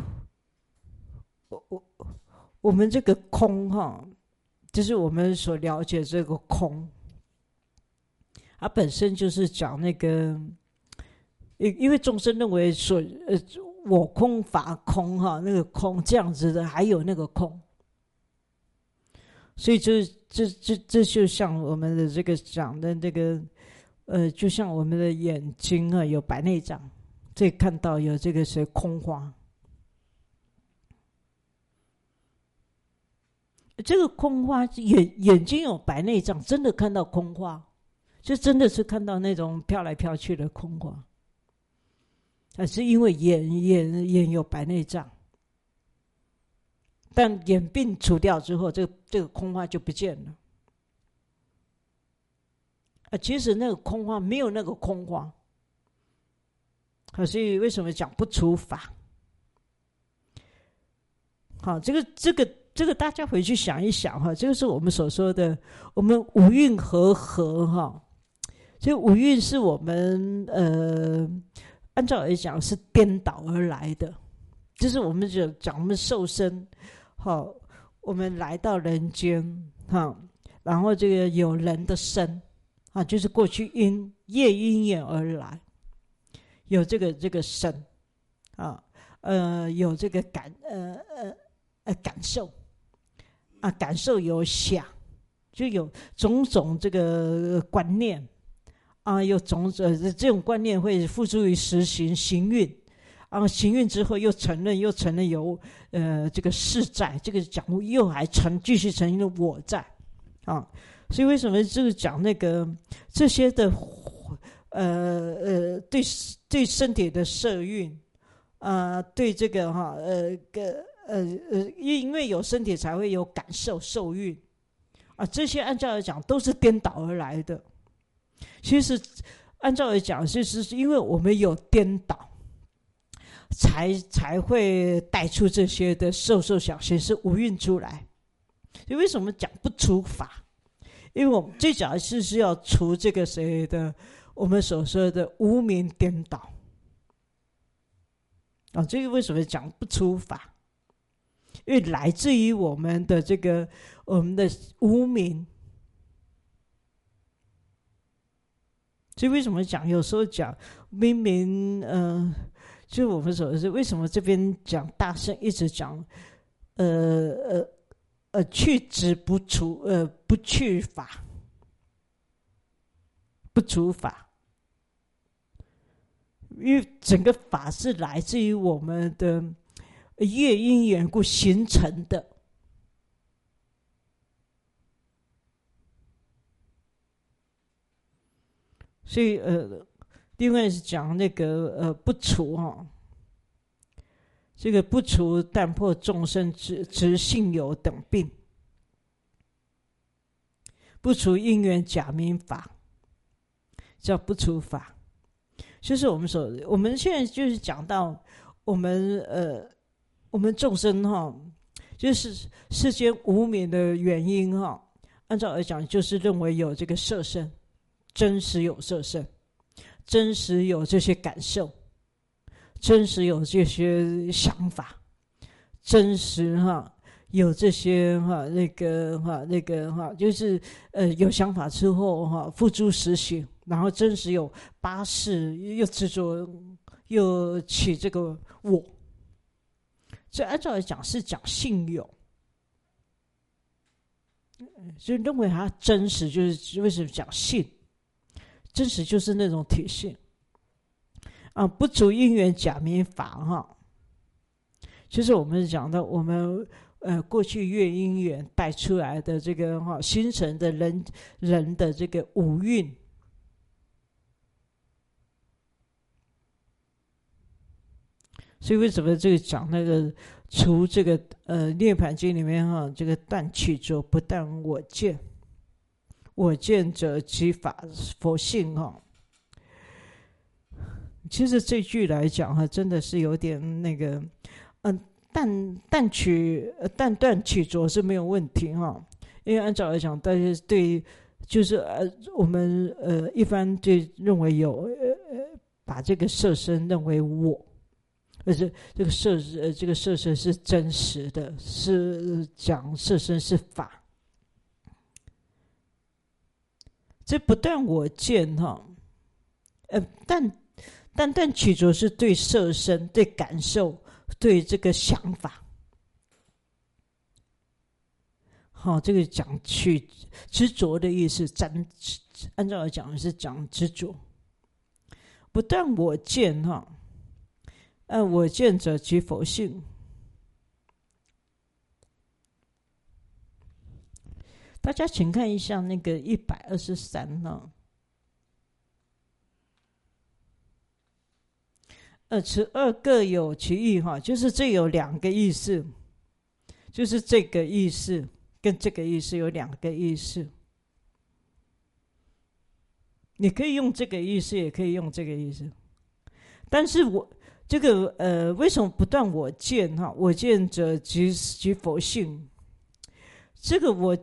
们这个空就是我们所了解这个空，它本身就是讲那个，因为众生认为我空法空那个空这样子的，还有那个空，所以这就像我们的这个讲的这个就像我们的眼睛有白内障，这看到有这个是空花。这个空花眼睛有白内障，真的看到空花，就真的是看到那种飘来飘去的空花，是因为眼有白内障，但眼病除掉之后，这个空花就不见了。其实那个空花没有那个空花，所以为什么讲不除法？好，这个大家回去想一想这个是我们所说的，我们五蕴和合所以五蕴是我们按照来讲是颠倒而来的，就是我们讲我们受身我们来到人间然后这个有人的身就是过去业因缘而来，有这个身有这个感受感受有想，就有种种这个观念有种这种观念会付诸于实行行运行运之后又承认有这个是在，这个讲又还继续承认我在所以为什么这个讲那个这些的对身体的摄运对这个因为有身体才会有感受受运这些按照来讲都是颠倒而来的。其实按照来讲，就是因为我们有颠倒，才会带出这些的受想行识五蕴出来。所以为什么讲不除法？因为我们最主要是要除这个谁的我们所说的无明颠倒这个为什么讲不除法？因为来自于我们的这个我们的无明。所以为什么讲有时候讲明明就我们说的是为什么这边讲大圣一直讲去执不除不去法不除法，因为整个法是来自于我们的业因缘故形成的。所以另外是讲那个不除这个不除但破众生执性有等病，不除因缘假名法，叫不除法。就是我们现在就是讲到我们众生就是世间无明的原因按照来讲就是认为有这个色身，真实有色身，真实有这些感受，真实有这些想法，真实有这些就是有想法之后付诸实行，然后真实有八识，又执着，又起这个我。所以按照来讲是讲性有，所以认为它真实，就是为什么讲性？真实就是那种体性不除因缘假名法就是我们讲的我们过去业因缘带出来的这个形成的人的这个五蕴。所以为什么这个讲那个除这个涅槃经里面这个但取着不但我见， 我见者即佛性哈。其实这句来讲哈，真的是有点那个，但断取着是没有问题哈，因为按照来讲，但是对，就是我们一般就认为有把这个色身认为我，而是这个色身是真实的，是讲色身是法。这不但我见哈，但断取着是对色身、对感受、对这个想法。好，这个讲去执着的意思，按照来讲是讲执着。不但我见哈，我见者即佛性。大家请看一下那个123哈。此二各有其意哈，就是这有两个意思，就是这个意思跟这个意思有两个意思。你可以用这个意思，也可以用这个意思。但是我这个为什么不断我见哈？我见者即佛性。这个我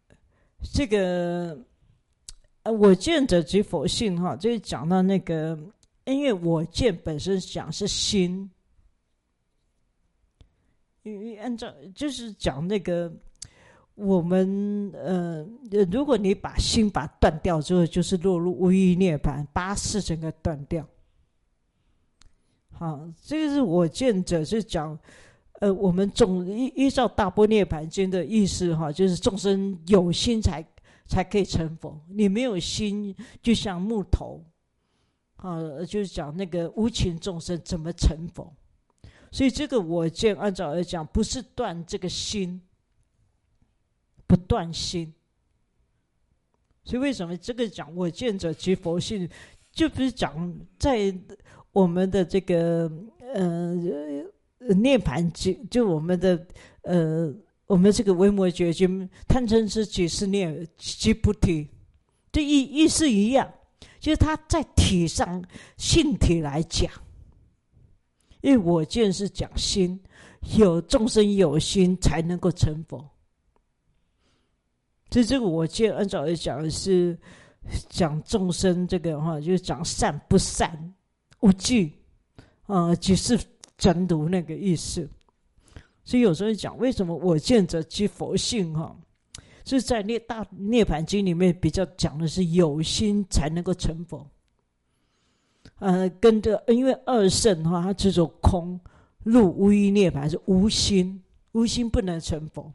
见者即佛性哈，这讲到那个。因为我见本身讲是心，因为按照就是讲那个我们如果你把心把它断掉之后，就是落入无余涅槃，八识整个断掉。好，这个是我见者是讲我们依照大般涅槃经的意思哈，就是众生有心才可以成佛，你没有心就像木头。就是讲那个无情众生怎么成佛，所以这个我见按照来讲，不是断这个心，不断心。所以为什么这个讲我见者即佛性，就不是讲在我们的这个涅槃经，就我们的我们这个维摩诘经，贪嗔痴即是念即菩提，这意思一样。就是他在体上性体来讲，因为我见是讲心，有众生有心才能够成佛。所以这个我见按照来讲是讲众生这个哈，就是讲善不善无记即是真如那个意思。所以有时候讲为什么我见者即佛性哈。是在大涅槃经里面比较讲的是有心才能够成佛，跟着因为二圣哈，它执着空入无余涅槃是无心，无心不能成佛，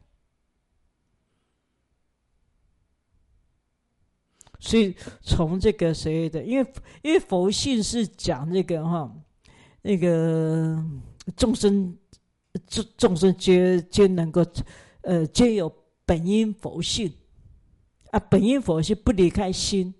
所以从这个谁的，因为佛性是讲那个哈，那个众生皆能够皆有。本因佛性本因佛性不离开心，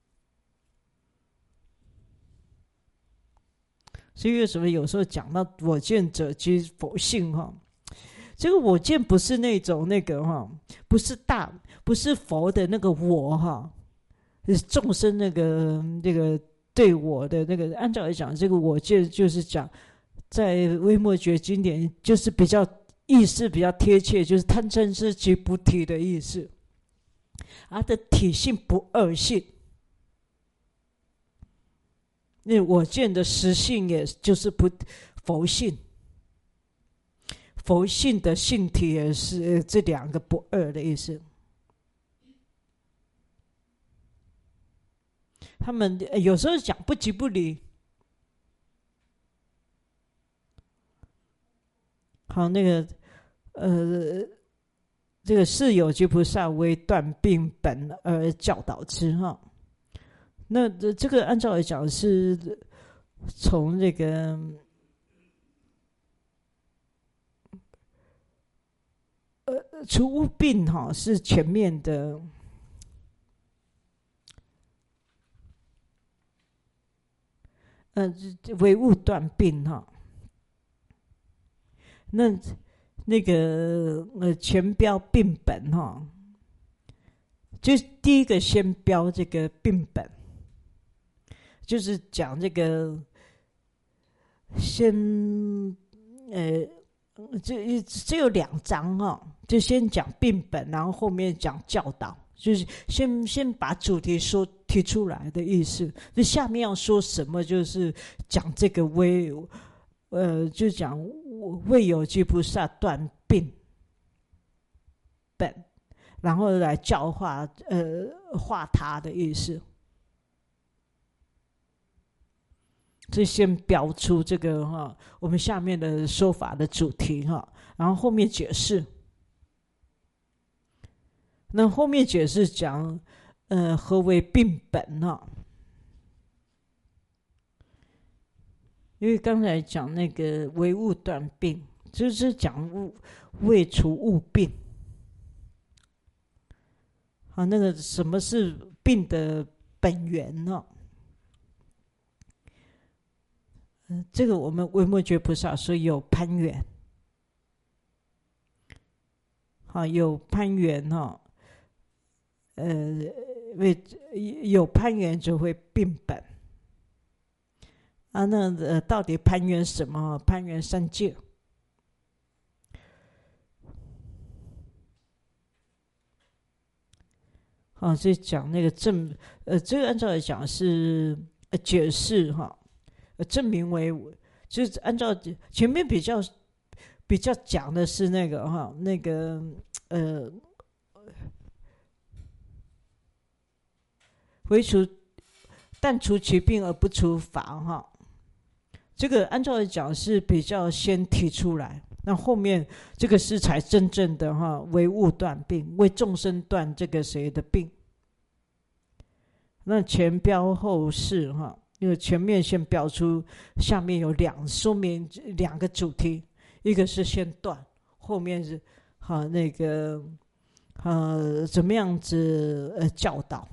所以为什么有时候讲到我见者即佛性哈？这个我见不是那种那个哈，不是佛的那个我哈，是众生那个对我的那个。按照来讲，这个我见就是讲在维摩诘经典就是比较。意思比较贴切，就是贪嗔痴即不体的意思，它的体性不二性。那我见的实性也就是不佛性，佛性的性体也是这两个不二的意思。他们有时候讲不即不离。好，那个这个是有居菩萨为断病本而教导之哈。那这个按照来讲是从这个除病哈是前面的。为物断病哈。那个前标病本哈， 就第一个先标这个病本，就是讲这个先这有2章哈，就先讲病本，然后后面讲教导，就是先把主题提出来的意思。就下面要说什么，就是讲这个就讲为有机菩萨断病本，然后来教化化他的意思。这先标出这个我们下面的说法的主题然后后面解释。那后面解释讲何为病本因为刚才讲那个为物断病，就是讲为除物病。那个什么是病的本源这个我们维摩诘菩萨说有攀缘，有攀缘有攀缘就会病本那到底攀缘什么？攀缘三界。所以讲那个这个按照来讲是解释证明为，就是按照前面比较讲的是那个但除其病而不除法这个按照来讲是比较先提出来，那后面这个是才真正的为物断病，为众生断这个谁的病。那前标后释因为前面先标出，下面有说明2个主题，一个是先断，后面是那个怎么样子教导。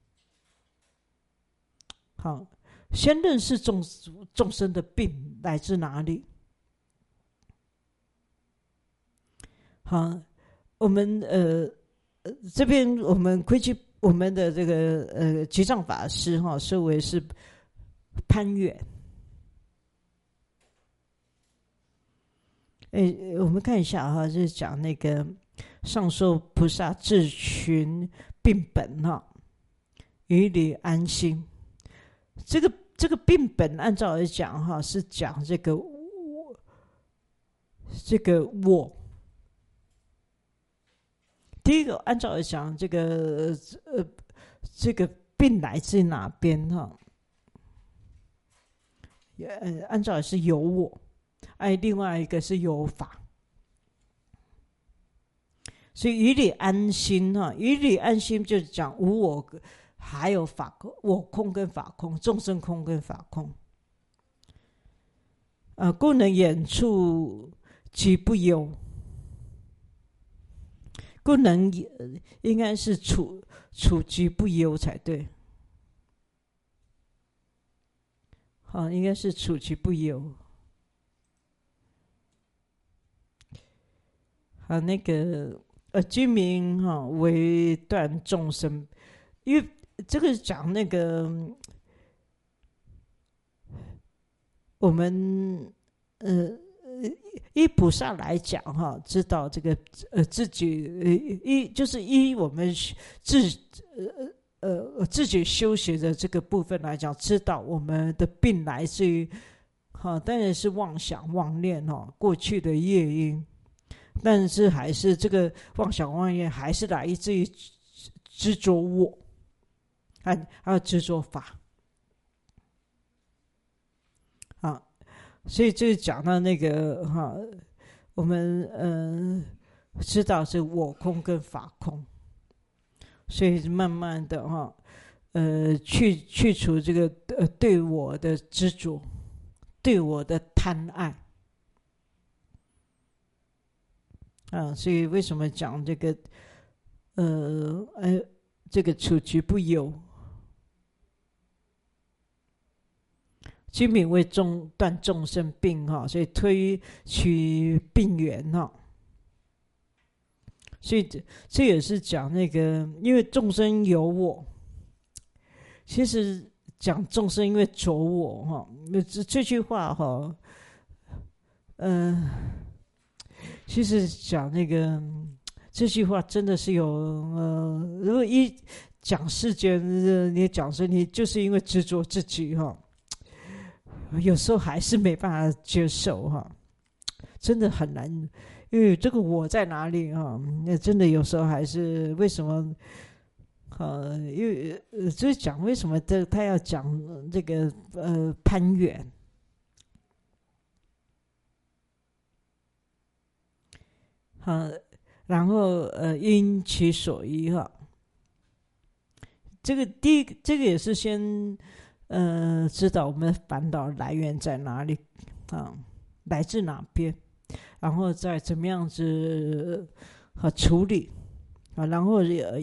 先认识众生的病来自哪里。我们这边我们归去我们的这个吉藏法师说为是攀缘。我们看一下就是讲那个上寿菩萨自寻病本于理安心。这个病本按照来讲是讲这个我。第一个按照来讲，这个病来自哪边按照是有我，另外一个是有法。所以于理安心于理安心就是讲无我，还有法我空跟法空，众生空跟法空。故能演处即不忧。故能应该是处即不忧才对。应该是处即不忧。那个居民为断众生，因为这个讲那个我们依菩萨来讲知道这个自己就是依我们自己修学的这个部分来讲，知道我们的病来自于当然是妄想妄念过去的业因，但是还是这个妄想妄念还是来自于执着我，还有执着法所以这讲到那个我们知道是我空跟法空，所以慢慢的去除这个对我的执着，对我的贪爱所以为什么讲这个这个处即不忧，居民为断众生病所以推取病源所以这也是讲那个，因为众生有我，其实讲众生因为着我哈，这句话哈，其实讲那个这句话真的是有如果一讲世间，你讲说你就是因为执着自己哈，有时候还是没办法接受哈，真的很难，因为这个我在哪里哈？那真的有时候还是为什么？因为就是讲为什么他要讲这个攀缘，然后因其所依哈。这个这个也是先知道我们烦恼来源在哪里啊，来自哪边，然后再怎么样子处理啊，然后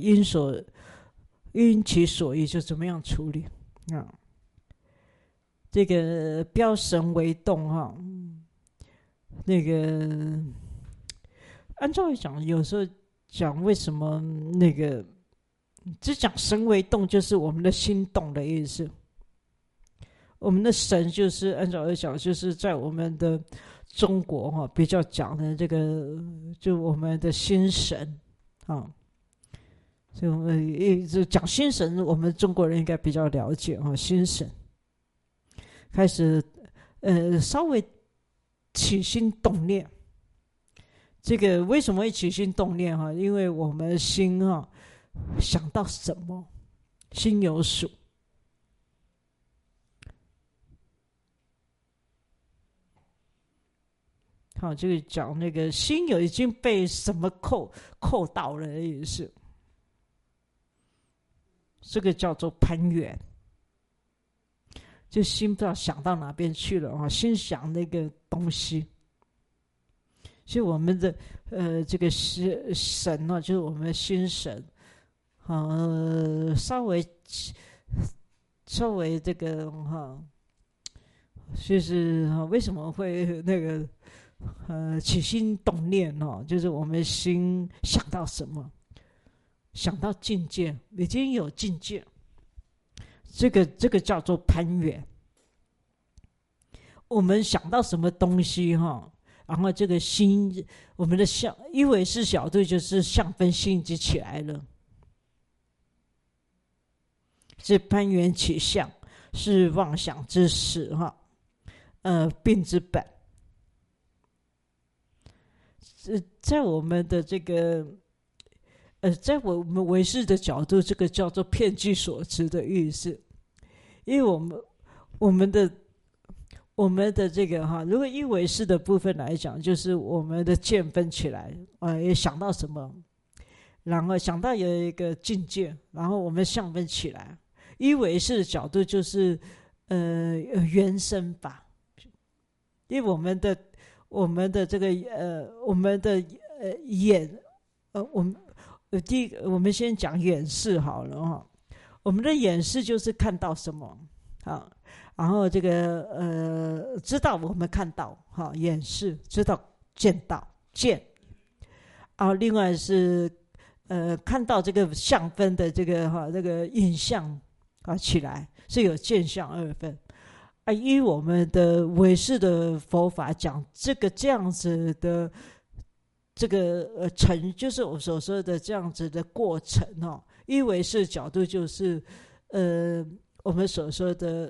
因其所依就怎么样处理啊。这个标神为动哈，那个按照讲，有时候讲为什么那个只讲神为动，就是我们的心动的意思。我们的神就是按照来讲，就是在我们的中国哈比较讲的这个，就我们的心神啊。所以我们就讲心神，我们中国人应该比较了解哈。心神开始稍微起心动念，这个为什么会起心动念哈？因为我们心哈想到什么，心有属。好，这个讲那个心已经被什么扣到了的意思，这个叫做攀缘，就心不知道想到哪边去了啊，心想那个东西。所以我们的这个神呢，就是我们的心神，稍微这个就是为什么会那个起心动念就是我们心想到什么，想到境界，已经有境界，这个叫做攀缘。我们想到什么东西然后这个心，我们的相一唯识小度就是相分心已经起来了，是攀缘起相，是妄想之始病之本。在我们的这个在我们唯识的角度，这个叫做遍计所知的意思。因为我们的这个如果以唯识的部分来讲，就是我们的见分起来也想到什么，然后想到有一个境界，然后我们相分起来。以唯识的角度就是缘生法，因为我们的这个我们的眼第一个我们先讲眼识好了我们的眼识就是看到什么然后这个知道我们看到眼识，知道见到见，然后另外是看到这个相分的这个印象起来，是有见相二分。依我们的唯识的佛法讲，这样子的这个就是我所说的这样子的过程依唯识角度就是我们所说的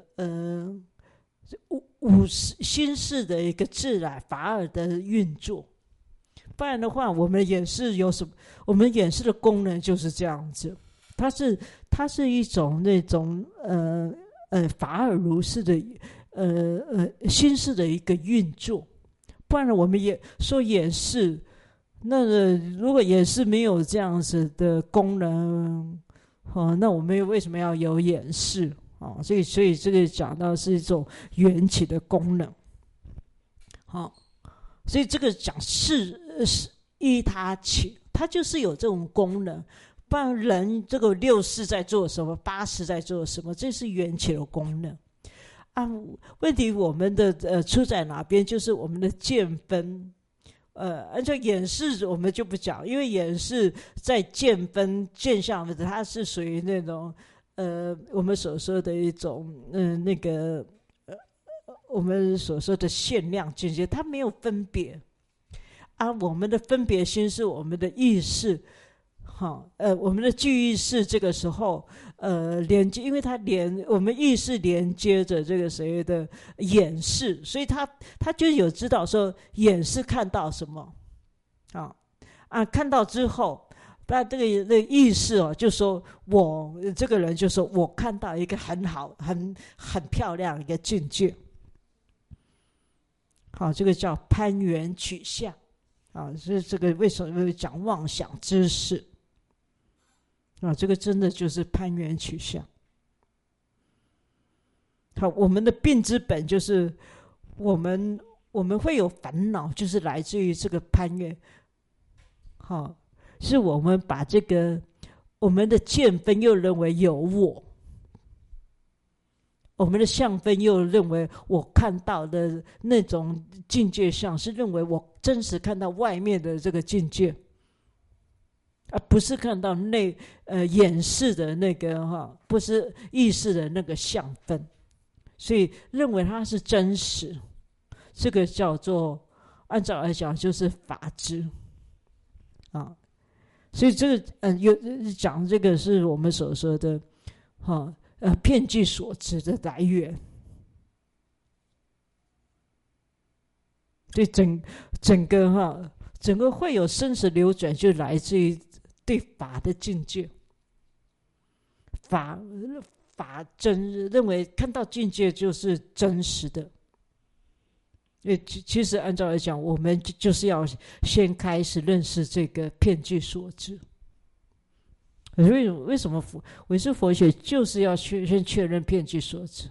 五心识的一个自然法尔的运作。不然的话，我们眼识有什么？我们眼识的功能就是这样子，它是一种那种法尔如是的心识的一个运作。不然我们也说眼识，那如果眼识没有这样子的功能那我们为什么要有眼识所以这个讲到是一种缘起的功能。所以这个讲是依他起，它就是有这种功能。不然人这个六识在做什么，八识在做什么，这是缘起的功能问题我们的出在哪边，就是我们的见分， 按照眼识我们就不讲，因为眼识在见分见相分，它是属于那种我们所说的一种那个我们所说的限量境界，它没有分别啊。我们的分别心是我们的意识。我们的具意识这个时候，连接，因为它我们意识连接着这个谁的眼识，所以他就有知道说眼识看到什么，看到之后，那这个意识就说我这个人就说我看到一个很好、很漂亮一个境界，这个叫攀缘取相所以这个为什么会讲妄想知识？这个真的就是攀缘取相。好，我们的病之本就是我们会有烦恼，就是来自于这个攀缘。是我们把这个我们的见分又认为有我们的相分又认为我看到的那种境界相是认为我真实看到外面的这个境界。不是看到眼识的那个不是意识的那个相分，所以认为它是真实，这个叫做按照来讲就是法知所以这个有讲这个是我们所说的遍计所知的来源。所以整个会有生死流转，就来自于对法的境界。法真认为看到境界就是真实的。其实按照来讲，我们就是要先开始认识这个遍计所知。为什么唯识佛学就是要先确认遍计所知？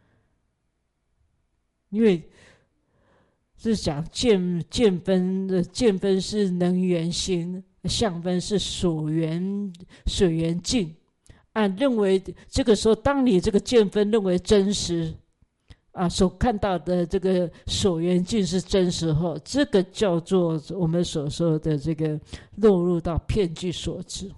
因为是讲见分是能缘心，相分是所缘境。认为这个时候，当你这个见分认为真实所看到的这个所缘境是真实后，这个叫做我们所说的这个落入到遍计所知。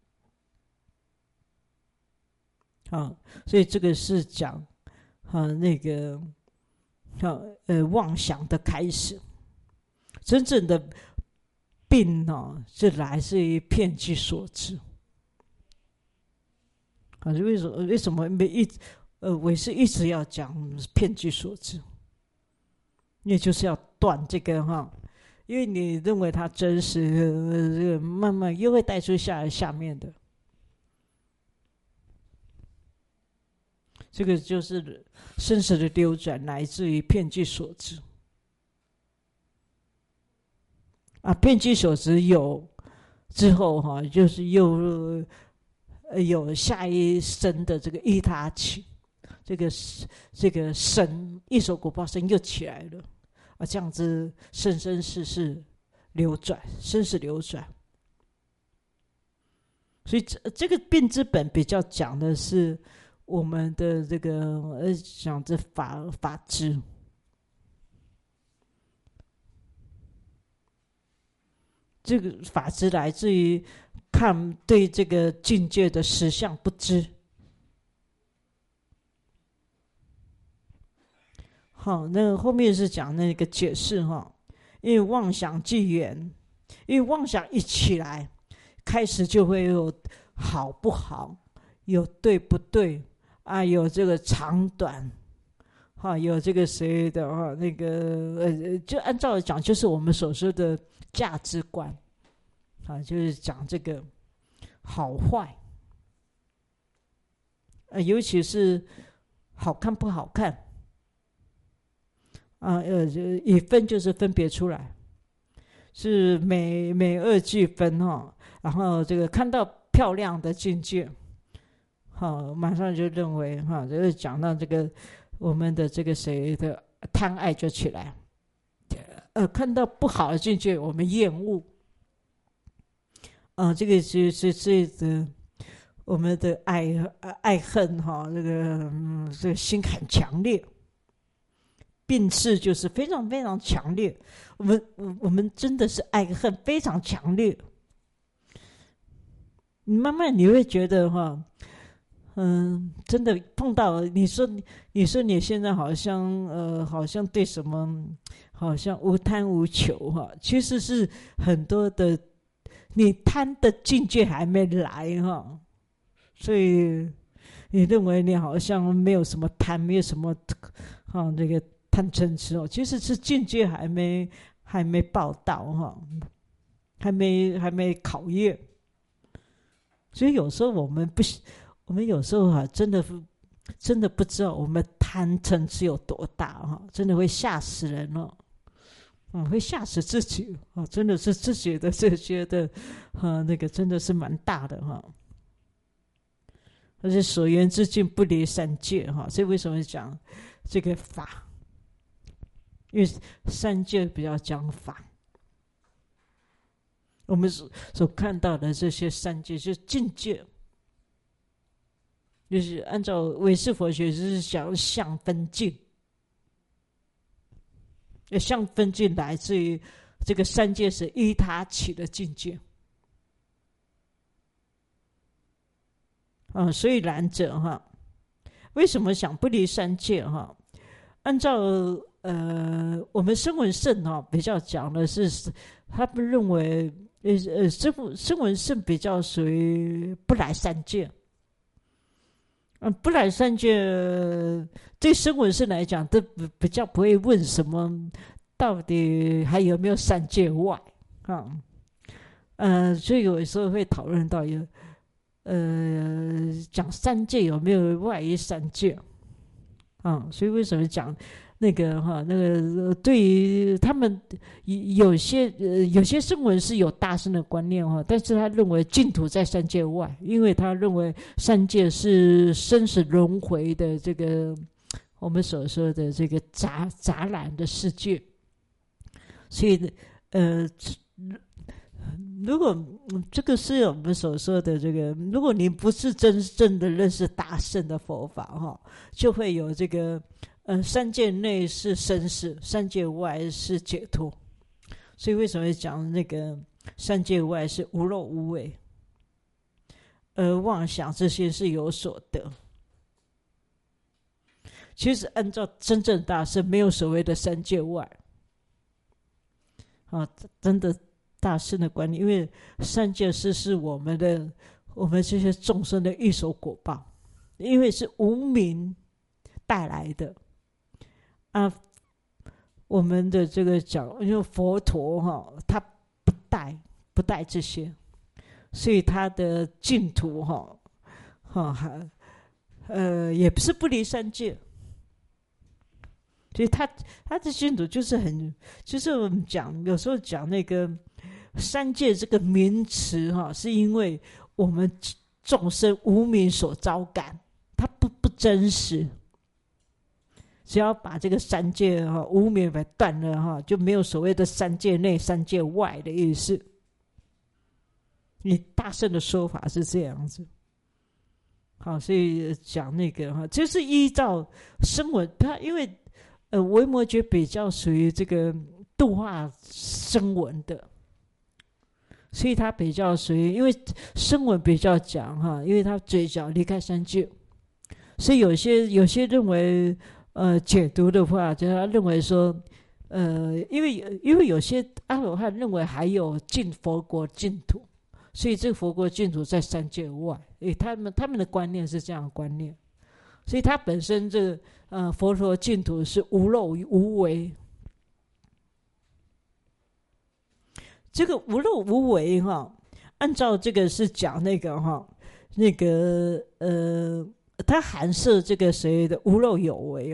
所以这个是讲那个妄想的开始。真正的病是来自于遍计所知。为什么唯识一直要讲遍计所知？因为就是要断这个因为你认为它真实，慢慢又会带出下面的。这个就是生死的流转来自于遍计所知。遍计所知有之后就是又有下一生的这个依他起，这个生一手果报生又起来了这样子生世流转，生死流转。所以这个病之本比较讲的是我们的这个讲这法知。这个法知来自于看对这个境界的实相不知。那后面是讲那个解释因为妄想即缘，因为妄想一起来，开始就会有好不好，有对不对有这个长短有这个谁的那个就按照讲就是我们所说的价值观就是讲这个好坏尤其是好看不好看一分就是分别出来，是美恶俱分然后这个看到漂亮的境界马上就认为就是讲到这个我们的这个谁的贪爱就起来，看到不好的境界我们厌恶这个是我们的爱恨这个心很强烈病逝就是非常非常强烈，我们真的是爱恨非常强烈。你慢慢你会觉得哈，真的碰到你说你现在好像对什么好像无贪无求哈，其实是很多的你贪的境界还没来哈，所以你认为你好像没有什么贪，没有什么那个贪嗔痴其实是境界还没报到哈，还没考验。所以有时候我们有时候真的不知道我们贪嗔痴有多大哈，真的会吓死人会吓死自己真的是自己的这些的那个真的是蛮大的哈。而且所缘之境不离三界哈，所以为什么讲这个法？因为三界比较讲法，我们所看到的这些三界就是境界，就是按照唯识佛学就是讲相分境，相分境来自于这个三界是依他起的境界所以然者哈，为什么想不离三界哈？按照我们声闻圣比较讲的是，他们认为声闻圣比较属于不来三界。不来三界对声闻圣来讲，都比较不会问什么到底还有没有三界外所以有时候会讨论到讲三界有没有外于三界所以为什么讲那个对于他们有些声闻是有大乘的观念但是他认为净土在三界外，因为他认为三界是生死轮回的这个我们所说的这个杂染的世界，所以如果这个是我们所说的这个，如果你不是真正的认识大乘的佛法就会有这个三界内是生死，三界外是解脱。所以为什么讲那个三界外是无漏无为，妄想这些是有所得。其实按照真正大乘，没有所谓的三界外真的大乘的观念，因为三界是我们这些众生的欲手果报，因为是无明带来的我们的这个讲，因为佛陀他不带这些，所以他的净土也不是不离三界，所以他的净土就是我们讲有时候讲那个三界这个名词是因为我们众生无明所招感，它不真实。只要把这个三界无明给断了就没有所谓的三界内三界外的意思。你大乘的说法是这样子好，所以讲那个就是依照声闻，它因为维摩诘比较属于这个度化声闻的，所以它比较属于，因为声闻比较讲因为它嘴角离开三界，所以有些认为解读的话，就他认为说，因为有些阿罗汉认为还有进佛国净土，所以这个佛国净土在三界外，他们的观念是这样的观念，所以它本身这个佛陀净土是无漏无为，这个无漏无为按照这个是讲那个它含摄这个谁的无漏有为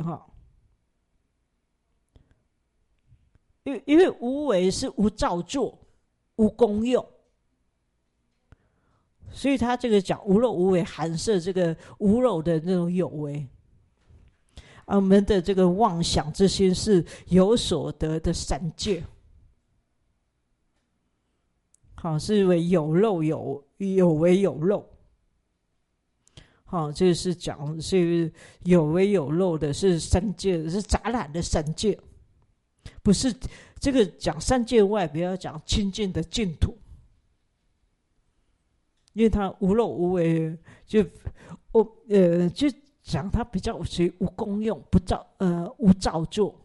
因为无为是无造作无功用，所以他这个讲无漏无为含摄这个无漏的那种有为我们的这个妄想之心是有所得的三界好，是为有漏有为有漏这个是讲是有为有漏的，是三界，是杂染的三界，不是这个讲三界外，不要讲清净的净土，因为它无漏无为，就讲它比较属于无功用，无造作。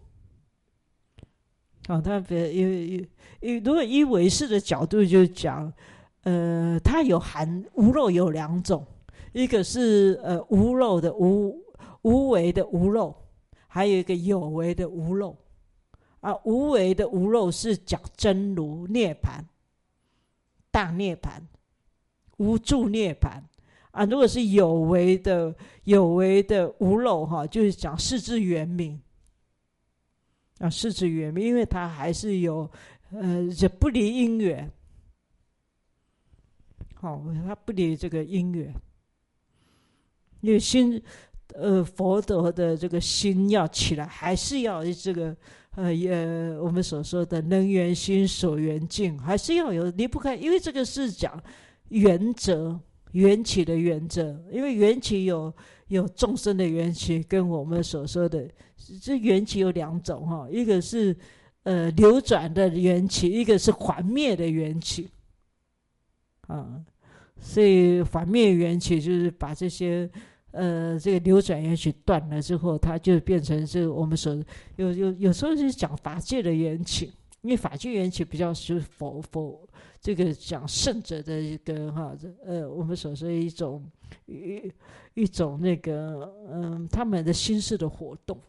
它如果以唯识的角度就讲，它有含无漏有两种，一个是无漏的无为的无漏，还有一个有为的无漏。无为的无漏是讲真如涅槃、大涅槃、无住涅槃。如果是有为的无漏就是讲世智圆明。世智圆明，因为它还是有不离因缘。它不离这个因缘，因为心佛陀的这个心要起来，还是要这个我们所说的能缘心、所缘境，还是要有离不开。因为这个是讲原则，缘起的原则。因为缘起有众生的缘起，跟我们所说的这缘起有两种一个是流转的缘起，一个是还灭的缘起。所以还灭缘起就是把这些这个流转缘起断了之后，它就变成是我们所有时候是讲法界的缘起，因为法界缘起比较是佛这个讲圣者的一个我们所说一种那个他们的心事的活动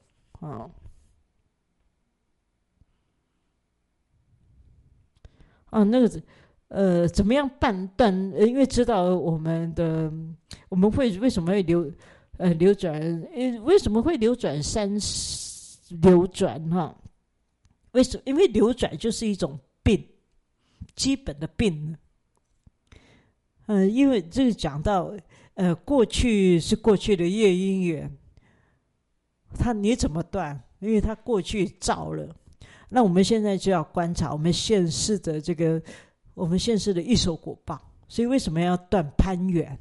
那个怎么样判断？因为知道我们会为什么会流转？为什么会流转流转为什么？因为流转就是一种病，基本的病。因为这个讲到过去是过去的业因缘，你怎么断？因为它过去造了。那我们现在就要观察我们现世的一手果报，所以为什么要断攀缘？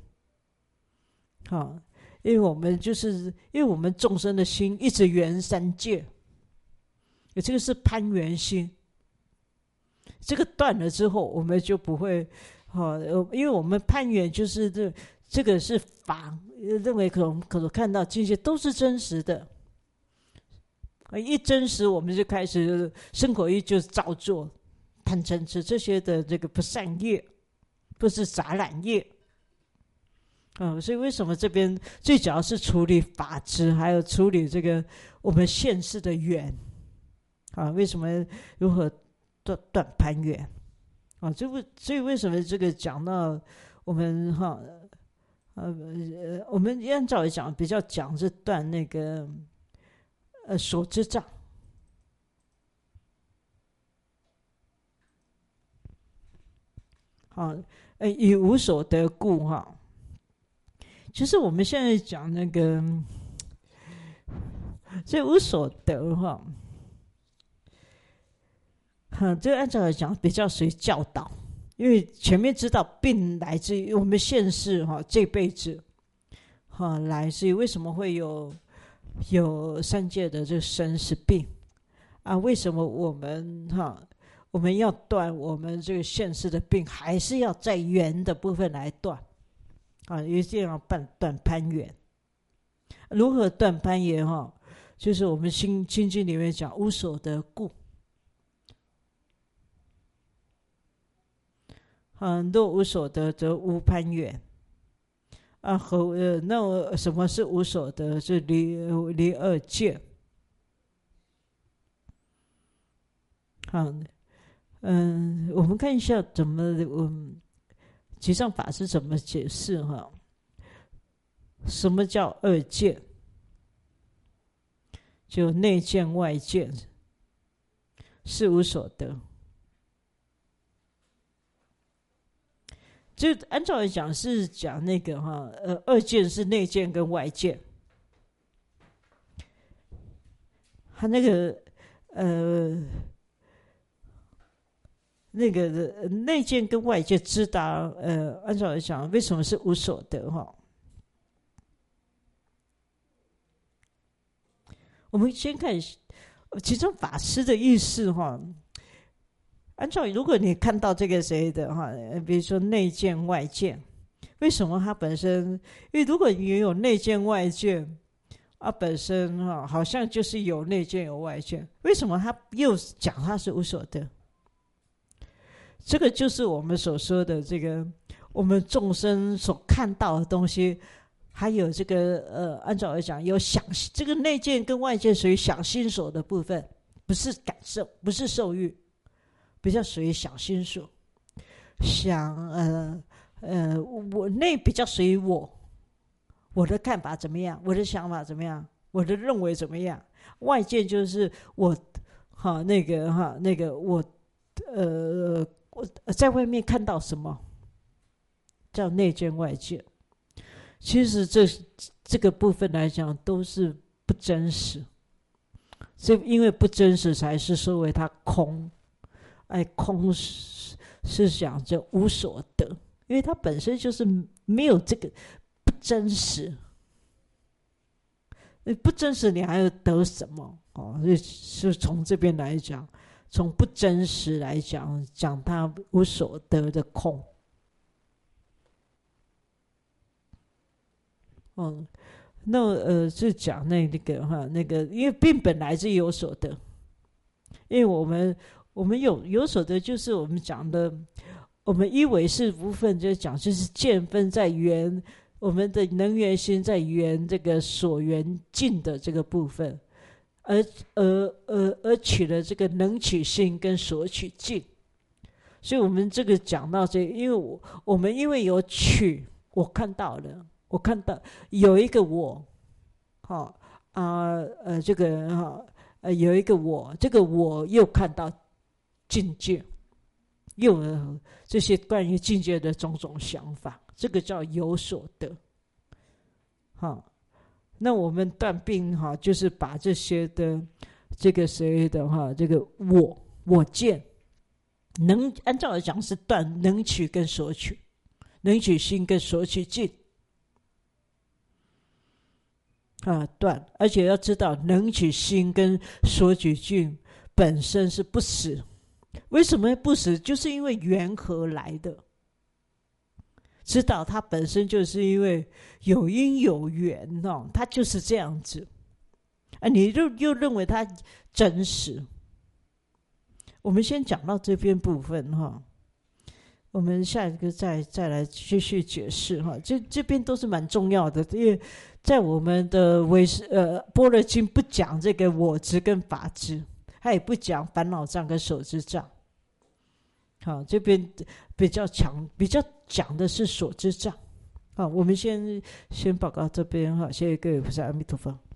因为我们众生的心一直缘三界，这个是攀缘心。这个断了之后，我们就不会因为我们攀缘就是这个是法，认为可能看到这些都是真实的。一真实，我们就开始身口意就是造作、贪嗔痴这些的这个不善业，不是杂染业。所以为什么这边最主要是处理法执，还有处理这个我们现世的缘为什么如何断攀缘所以为什么这个讲到我们我们按照来讲比较讲是断那个所知障。以无所得故其实我们现在讲那个这无所得这个按照来讲比较属于教导，因为前面知道病来自于我们现世这辈子来自于为什么会有三界的这个生死病为什么我们要断我们这个现世的病，还是要在缘的部分来断一定要断攀缘。如何断攀缘就是我们心经里面讲无所得故若无所得则无攀缘那什么是无所得？是离二界我们看一下怎么集藏法师怎么解释什么叫二界？就内见外见是无所得。就按照来讲是讲那个二见是内见跟外见。他那个内见跟外见知道按照来讲为什么是无所得我们先看其中法师的意思哈。按照如果你看到这个谁的哈，比如说内见外见，为什么它本身？因为如果你有内见外见啊，本身哈好像就是有内见有外见，为什么他又讲它是无所得？这个就是我们所说的这个我们众生所看到的东西，还有这个按照来讲有想，这个内见跟外见属于想心所的部分，不是感受，不是受欲。比较属于想心所，想我那比较属于我的看法怎么样，我的想法怎么样，我的认为怎么样。外界就是我那个我在外面看到什么，叫内见外见。其实这个部分来讲都是不真实，所以因为不真实才是说为它空。空是讲这无所得，因为它本身就是没有这个不真实，不真实你还要得什么？是从这边来讲，从不真实来讲，讲它无所得的空。那是讲那个，因为并本来是有所得，因为我们有所得，就是我们讲的，我们一唯识部分就讲，就是见分在缘，我们的能缘心在缘这个所缘境的这个部分，而取了这个能取心跟所取境。所以我们这个讲到这个，因为我们因为有取，我看到了，我看到有一个我，这个有一个我，这个我又看到境界，又有这些关于境界的种种想法，这个叫有所得。那我们断病就是把这些的这个谁的这个我见，能按照来讲是断能取跟所取，能取心跟所取境。断，而且要知道能取心跟所取境本身是不死。为什么不死？就是因为缘何来的，知道它本身就是因为有因有缘它就是这样子你又认为它真实。我们先讲到这边部分我们下一个再来继续解释这边都是蛮重要的，因为在我们的般若经不讲这个我执跟法执，他也不讲烦恼障跟所知障。这边比较讲的是所知障。我们先报告这边谢谢各位菩萨，阿弥陀佛。